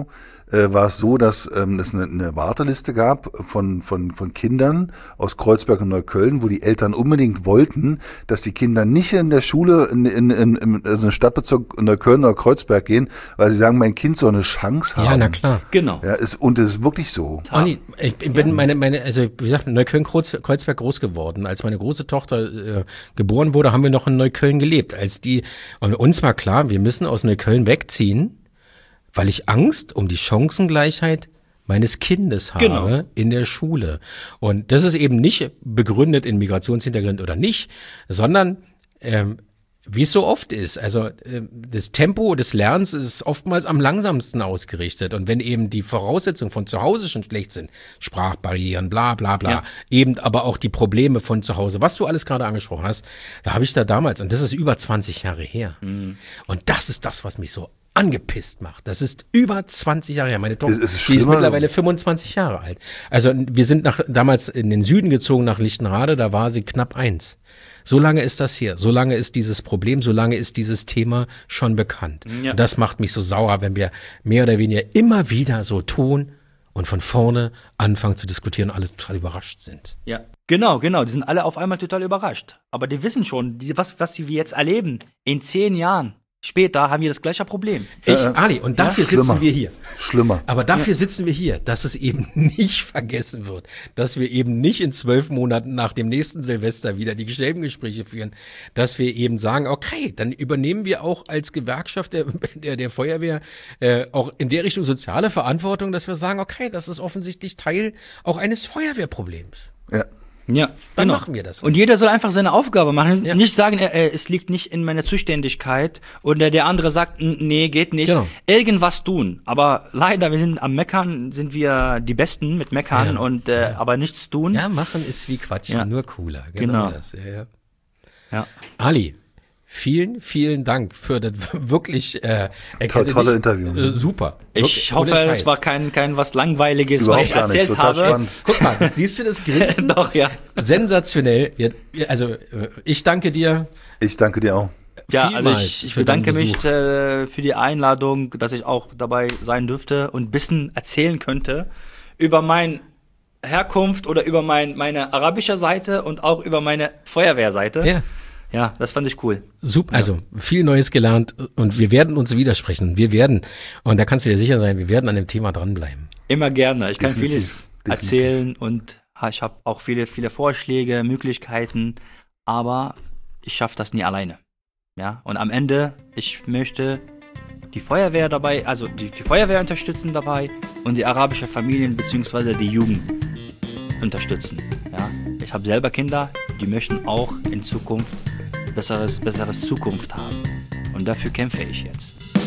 äh, war es so, dass ähm, es eine, eine Warteliste gab von, von, von Kindern aus Kreuzberg und Neukölln, wo die Eltern unbedingt wollten, dass die Kinder nicht in der Schule in, in, in, in also in Stadtbezirk Neukölln oder Kreuzberg gehen, weil sie sagen, mein Kind soll eine Chance haben. Ja, na klar. Genau. Ja, ist, und es ist wirklich so. Olli, ich bin ja. meine, meine, also wie gesagt, in Neukölln-Kreuzberg groß geworden. Als meine große Tochter äh, geboren wurde, haben wir noch in Neukölln gelebt. Als die, und uns war klar, wir müssen aus Neukölln wegziehen, weil ich Angst um die Chancengleichheit meines Kindes habe Genau. in der Schule. Und das ist eben nicht begründet in Migrationshintergrund oder nicht, sondern ähm, wie es so oft ist, also äh, das Tempo des Lernens ist oftmals am langsamsten ausgerichtet. Und wenn eben die Voraussetzungen von zu Hause schon schlecht sind, Sprachbarrieren, bla bla bla, Ja. eben aber auch die Probleme von zu Hause, was du alles gerade angesprochen hast, da habe ich da damals, und das ist über zwanzig Jahre her, Mhm. und das ist das, was mich so angepisst macht. Das ist über zwanzig Jahre her. Meine Tochter, Es ist die ist schlimmer. mittlerweile fünfundzwanzig Jahre alt. Also wir sind nach, damals in den Süden gezogen, nach Lichtenrade, da war sie knapp eins. So lange ist das hier, so lange ist dieses Problem, so lange ist dieses Thema schon bekannt. Ja. Und das macht mich so sauer, wenn wir mehr oder weniger immer wieder so tun und von vorne anfangen zu diskutieren und alle total überrascht sind. Ja. Genau, genau. Die sind alle auf einmal total überrascht. Aber die wissen schon, die, was, was wir jetzt erleben, in zehn Jahren später haben wir das gleiche Problem. Ich, Ali, und dafür schlimmer. sitzen wir hier. Schlimmer. Aber dafür sitzen wir hier, dass es eben nicht vergessen wird, dass wir eben nicht in zwölf Monaten nach dem nächsten Silvester wieder die selben Gespräche führen, dass wir eben sagen, okay, dann übernehmen wir auch als Gewerkschaft der, der, der Feuerwehr äh, auch in der Richtung soziale Verantwortung, dass wir sagen, okay, das ist offensichtlich Teil auch eines Feuerwehrproblems. Ja. Ja, Dann genau. machen wir das. Und jeder soll einfach seine Aufgabe machen. Ja. Nicht sagen, äh, äh, es liegt nicht in meiner Zuständigkeit. Oder der andere sagt, "N- nee, geht nicht. Genau. Irgendwas tun. Aber leider, wir sind am Meckern, sind wir die Besten mit Meckern Ja. und äh, aber nichts tun. Ja, machen ist wie Quatsch, Ja. nur cooler. Genau, Genau. das. Ja, ja. Ja. Ali, vielen, vielen Dank für das wirklich äh, Toll- tolle dich- Interview. Äh, super. Ich Wirklich, hoffe, ohne es Scheiß. war kein, kein was Langweiliges, Überhaupt was ich gar nicht, erzählt total habe. spannend. Guck mal, siehst du das Grinsen? Doch, ja. Sensationell. Wir- wir- Also, äh, ich danke dir. Ich danke dir auch. Ja, vielmals also ich, ich für deinen bedanke mich Besuch. äh, für die Einladung, dass ich auch dabei sein dürfte und ein bisschen erzählen könnte über meine Herkunft oder über mein, meine arabische Seite und auch über meine Feuerwehrseite. Ja. Ja, das fand ich cool. Super, also viel Neues gelernt und wir werden uns widersprechen. Wir werden, und da kannst du dir sicher sein, wir werden an dem Thema dranbleiben. Immer gerne. Ich kann Definitiv, vieles definitiv. erzählen und ha, ich habe auch viele, viele Vorschläge, Möglichkeiten, aber ich schaffe das nie alleine. Ja, und am Ende, ich möchte die Feuerwehr dabei, also die, die Feuerwehr unterstützen dabei und die arabische Familien bzw. die Jugend unterstützen. Ja, ich habe selber Kinder, die möchten auch in Zukunft besseres, besseres Zukunft haben. Und dafür kämpfe ich jetzt.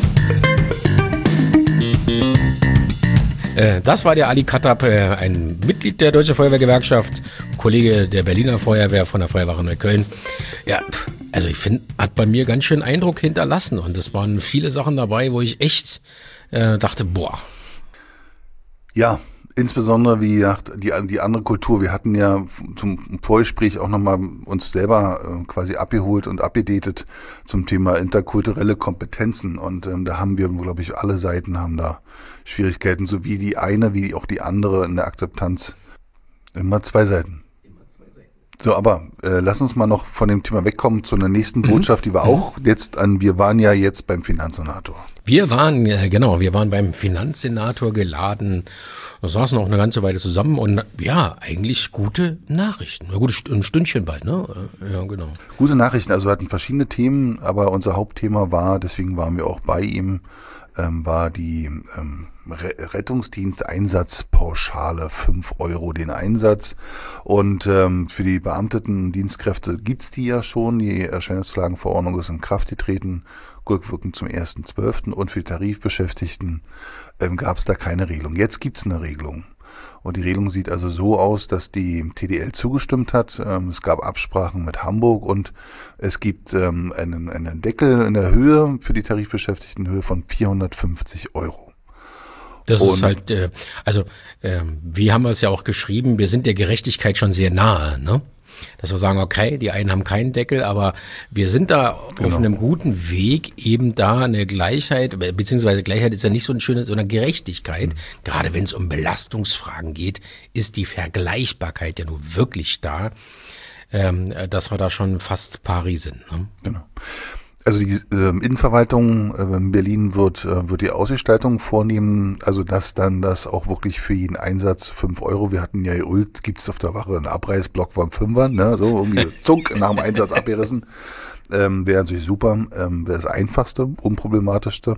Äh, das war der Ali Kattab, äh, ein Mitglied der Deutschen Feuerwehrgewerkschaft, Kollege der Berliner Feuerwehr von der Feuerwache Neukölln. Ja, pff, also ich finde, hat bei mir ganz schön Eindruck hinterlassen und es waren viele Sachen dabei, wo ich echt äh, dachte, boah, Ja, insbesondere wie gesagt, die, die andere Kultur. Wir hatten ja zum Vorgespräch auch nochmal uns selber äh, quasi abgeholt und abgedatet zum Thema interkulturelle Kompetenzen. Und ähm, da haben wir, glaube ich, alle Seiten haben da Schwierigkeiten, so wie die eine, wie auch die andere in der Akzeptanz. Immer zwei Seiten. So, aber äh, lass uns mal noch von dem Thema wegkommen zu einer nächsten Botschaft, die wir auch jetzt an, wir waren ja jetzt beim Finanzsenator. wir waren, äh, genau, wir waren beim Finanzsenator geladen, saßen auch eine ganze Weile zusammen und ja, eigentlich gute Nachrichten. Ein gutes St- ein Stündchen bald, ne? Äh, Ja, genau. Gute Nachrichten, also wir hatten verschiedene Themen, aber unser Hauptthema war, deswegen waren wir auch bei ihm, ähm, war die ähm, Re- Rettungsdiensteinsatzpauschale, fünf Euro den Einsatz. Und ähm, für die beamteten Dienstkräfte gibt's die ja schon. Die Erscheinungsklagenverordnung ist in Kraft getreten, rückwirkend zum ersten zwölften Und für die Tarifbeschäftigten ähm, gab's da keine Regelung. Jetzt gibt's eine Regelung. Und die Regelung sieht also so aus, dass die T D L zugestimmt hat. Ähm, es gab Absprachen mit Hamburg und es gibt ähm, einen, einen Deckel in der Höhe für die Tarifbeschäftigten in Höhe von vierhundertfünfzig Euro. Das Und- ist halt, äh, also, äh, wie haben wir es ja auch geschrieben, wir sind der Gerechtigkeit schon sehr nahe, ne? dass wir sagen, okay, die einen haben keinen Deckel, aber wir sind da Genau. auf einem guten Weg, eben da eine Gleichheit, beziehungsweise Gleichheit ist ja nicht so eine schöne, sondern Gerechtigkeit. Mhm. Gerade wenn es um Belastungsfragen geht, ist die Vergleichbarkeit ja nun wirklich da, ähm, dass wir da schon fast pari sind. Ne? Genau. Also die äh, Innenverwaltung äh, in Berlin wird äh, wird die Ausgestaltung vornehmen, also dass dann das auch wirklich für jeden Einsatz fünf Euro, wir hatten ja geübt, gibt es auf der Wache einen Abreißblock von Fünfern, ne, so irgendwie zuck nach dem Einsatz abgerissen, ähm, wäre natürlich super, ähm, wäre das Einfachste, Unproblematischste.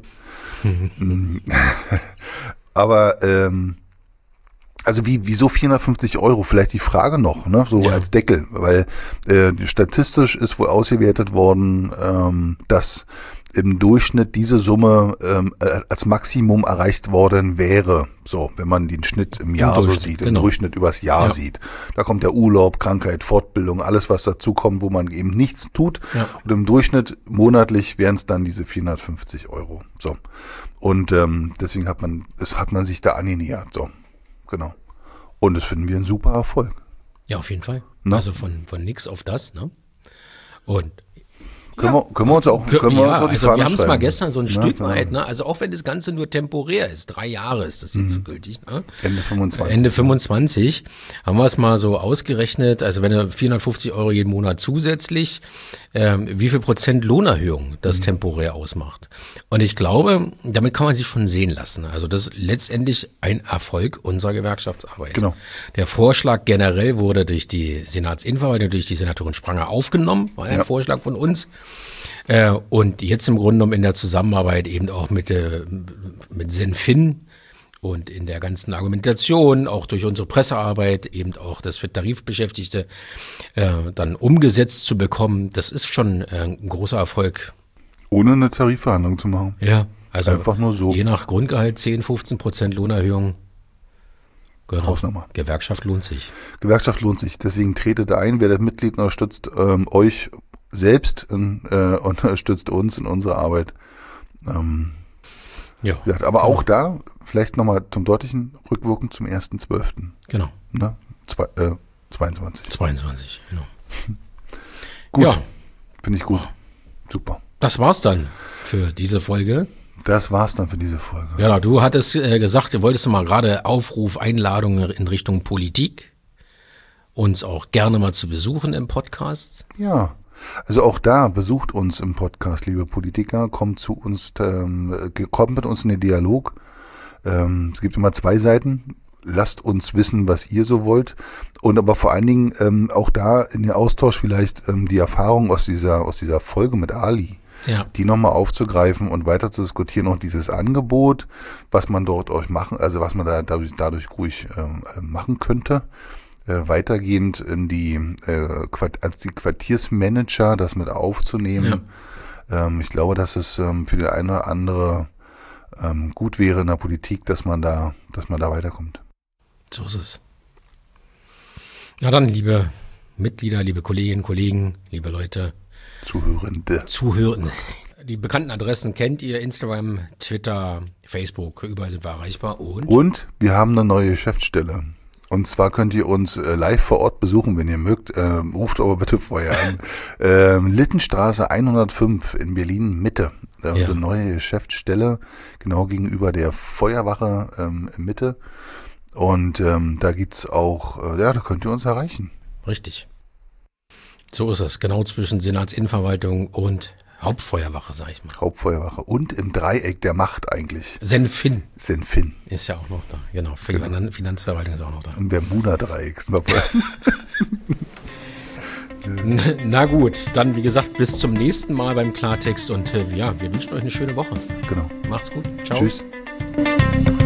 Aber ähm, also wie wieso vierhundertfünfzig Euro? Vielleicht die Frage noch, ne, so Ja. als Deckel, weil äh, statistisch ist wohl ausgewertet worden, ähm, dass im Durchschnitt diese Summe ähm, äh, als Maximum erreicht worden wäre. So, wenn man den Schnitt im Jahr so Durchschnitt, sieht, genau. im Durchschnitt übers Jahr Ja. sieht. Da kommt der Urlaub, Krankheit, Fortbildung, alles was dazu kommt, wo man eben nichts tut. Ja. Und im Durchschnitt monatlich wären es dann diese vierhundertfünfzig Euro. So. Und ähm, deswegen hat man, es hat man sich da angenähert. So. Genau. Und das finden wir ein super Erfolg. Ja, auf jeden Fall. Ne? Also von, von nix auf das, ne? Und Können, wir, können wir uns auch, können wir ja, uns auch die also Fahne wir haben es mal schreiben. gestern so ein Ne? Stück Genau. weit, ne? Also auch wenn das Ganze nur temporär ist, drei Jahre ist das jetzt so gültig, ne? Ende fünfundzwanzig. Ende fünfundzwanzig haben wir es mal so ausgerechnet, also wenn du vierhundertfünfzig Euro jeden Monat zusätzlich, ähm, wie viel Prozent Lohnerhöhung das temporär ausmacht. Und ich glaube, damit kann man sich schon sehen lassen. Also das ist letztendlich ein Erfolg unserer Gewerkschaftsarbeit. Genau. Der Vorschlag generell wurde durch die Senatsinverwaltung, durch die Senatorin Spranger aufgenommen, war ein Ja. Vorschlag von uns. Äh, und jetzt im Grunde genommen in der Zusammenarbeit eben auch mit, äh, mit Senfin und in der ganzen Argumentation, auch durch unsere Pressearbeit, eben auch das für Tarifbeschäftigte äh, dann umgesetzt zu bekommen, das ist schon äh, ein großer Erfolg. Ohne eine Tarifverhandlung zu machen. Ja, also Einfach nur so. je nach Grundgehalt zehn, fünfzehn Prozent Lohnerhöhung. Genau. Hausnummer. Gewerkschaft lohnt sich. Gewerkschaft lohnt sich. Deswegen tretet ein, wer das Mitglied unterstützt, ähm, euch selbst äh, unterstützt uns in unserer Arbeit. Ähm, Ja, wie gesagt, aber auch da, vielleicht nochmal zum deutlichen Rückwirken zum ersten zwölften genau. Ne? Zwei, äh, zweiundzwanzig. zweiundzwanzig, genau. Gut, Ja, finde ich gut. Super. das war's dann für diese Folge. Das war's dann für diese Folge. Ja, du hattest äh, gesagt, du wolltest mal gerade Aufruf, Einladungen in Richtung Politik, uns auch gerne mal zu besuchen im Podcast. Ja, also auch da besucht uns im Podcast, liebe Politiker, kommt zu uns, ähm, kommt mit uns in den Dialog. Ähm, es gibt immer zwei Seiten. Lasst uns wissen, was ihr so wollt. Und aber vor allen Dingen ähm, auch da in den Austausch vielleicht ähm, die Erfahrung aus dieser, aus dieser Folge mit Ali, Ja, die nochmal aufzugreifen und weiter zu diskutieren, auch dieses Angebot, was man dort euch machen, also was man da dadurch, dadurch ruhig ähm, machen könnte. Äh, weitergehend in die, äh, Quart- als die Quartiersmanager das mit aufzunehmen. Ähm, ich glaube, dass es ähm, für den einen oder andere ähm, gut wäre in der Politik, dass man da, dass man da weiterkommt. so ist es. Ja, dann, liebe Mitglieder, liebe Kolleginnen, Kollegen, liebe Leute, Zuhörende. Zuhören. Die bekannten Adressen kennt ihr, Instagram, Twitter, Facebook, überall sind wir erreichbar. Und Und wir haben eine neue Geschäftsstelle. Und zwar könnt ihr uns äh, live vor Ort besuchen, wenn ihr mögt. Ähm, ruft aber bitte vorher an. ähm, Littenstraße hundertfünf in Berlin Mitte. Äh, unsere Ja. neue Geschäftsstelle, genau gegenüber der Feuerwache ähm, in Mitte. Und ähm, da gibt's auch, äh, ja, da könnt ihr uns erreichen. richtig. So ist es, genau zwischen Senatsinverwaltung und Hauptfeuerwache, sag ich mal. Hauptfeuerwache. Und im Dreieck der Macht eigentlich. Senfin Senfin. ist ja auch noch da. Genau, Finan- Finanzverwaltung ist auch noch da. Im Bermuda-Dreieck. Na gut, dann wie gesagt, bis zum nächsten Mal beim Klartext und äh, ja, wir wünschen euch eine schöne Woche. Genau. Macht's gut. Ciao. Tschüss.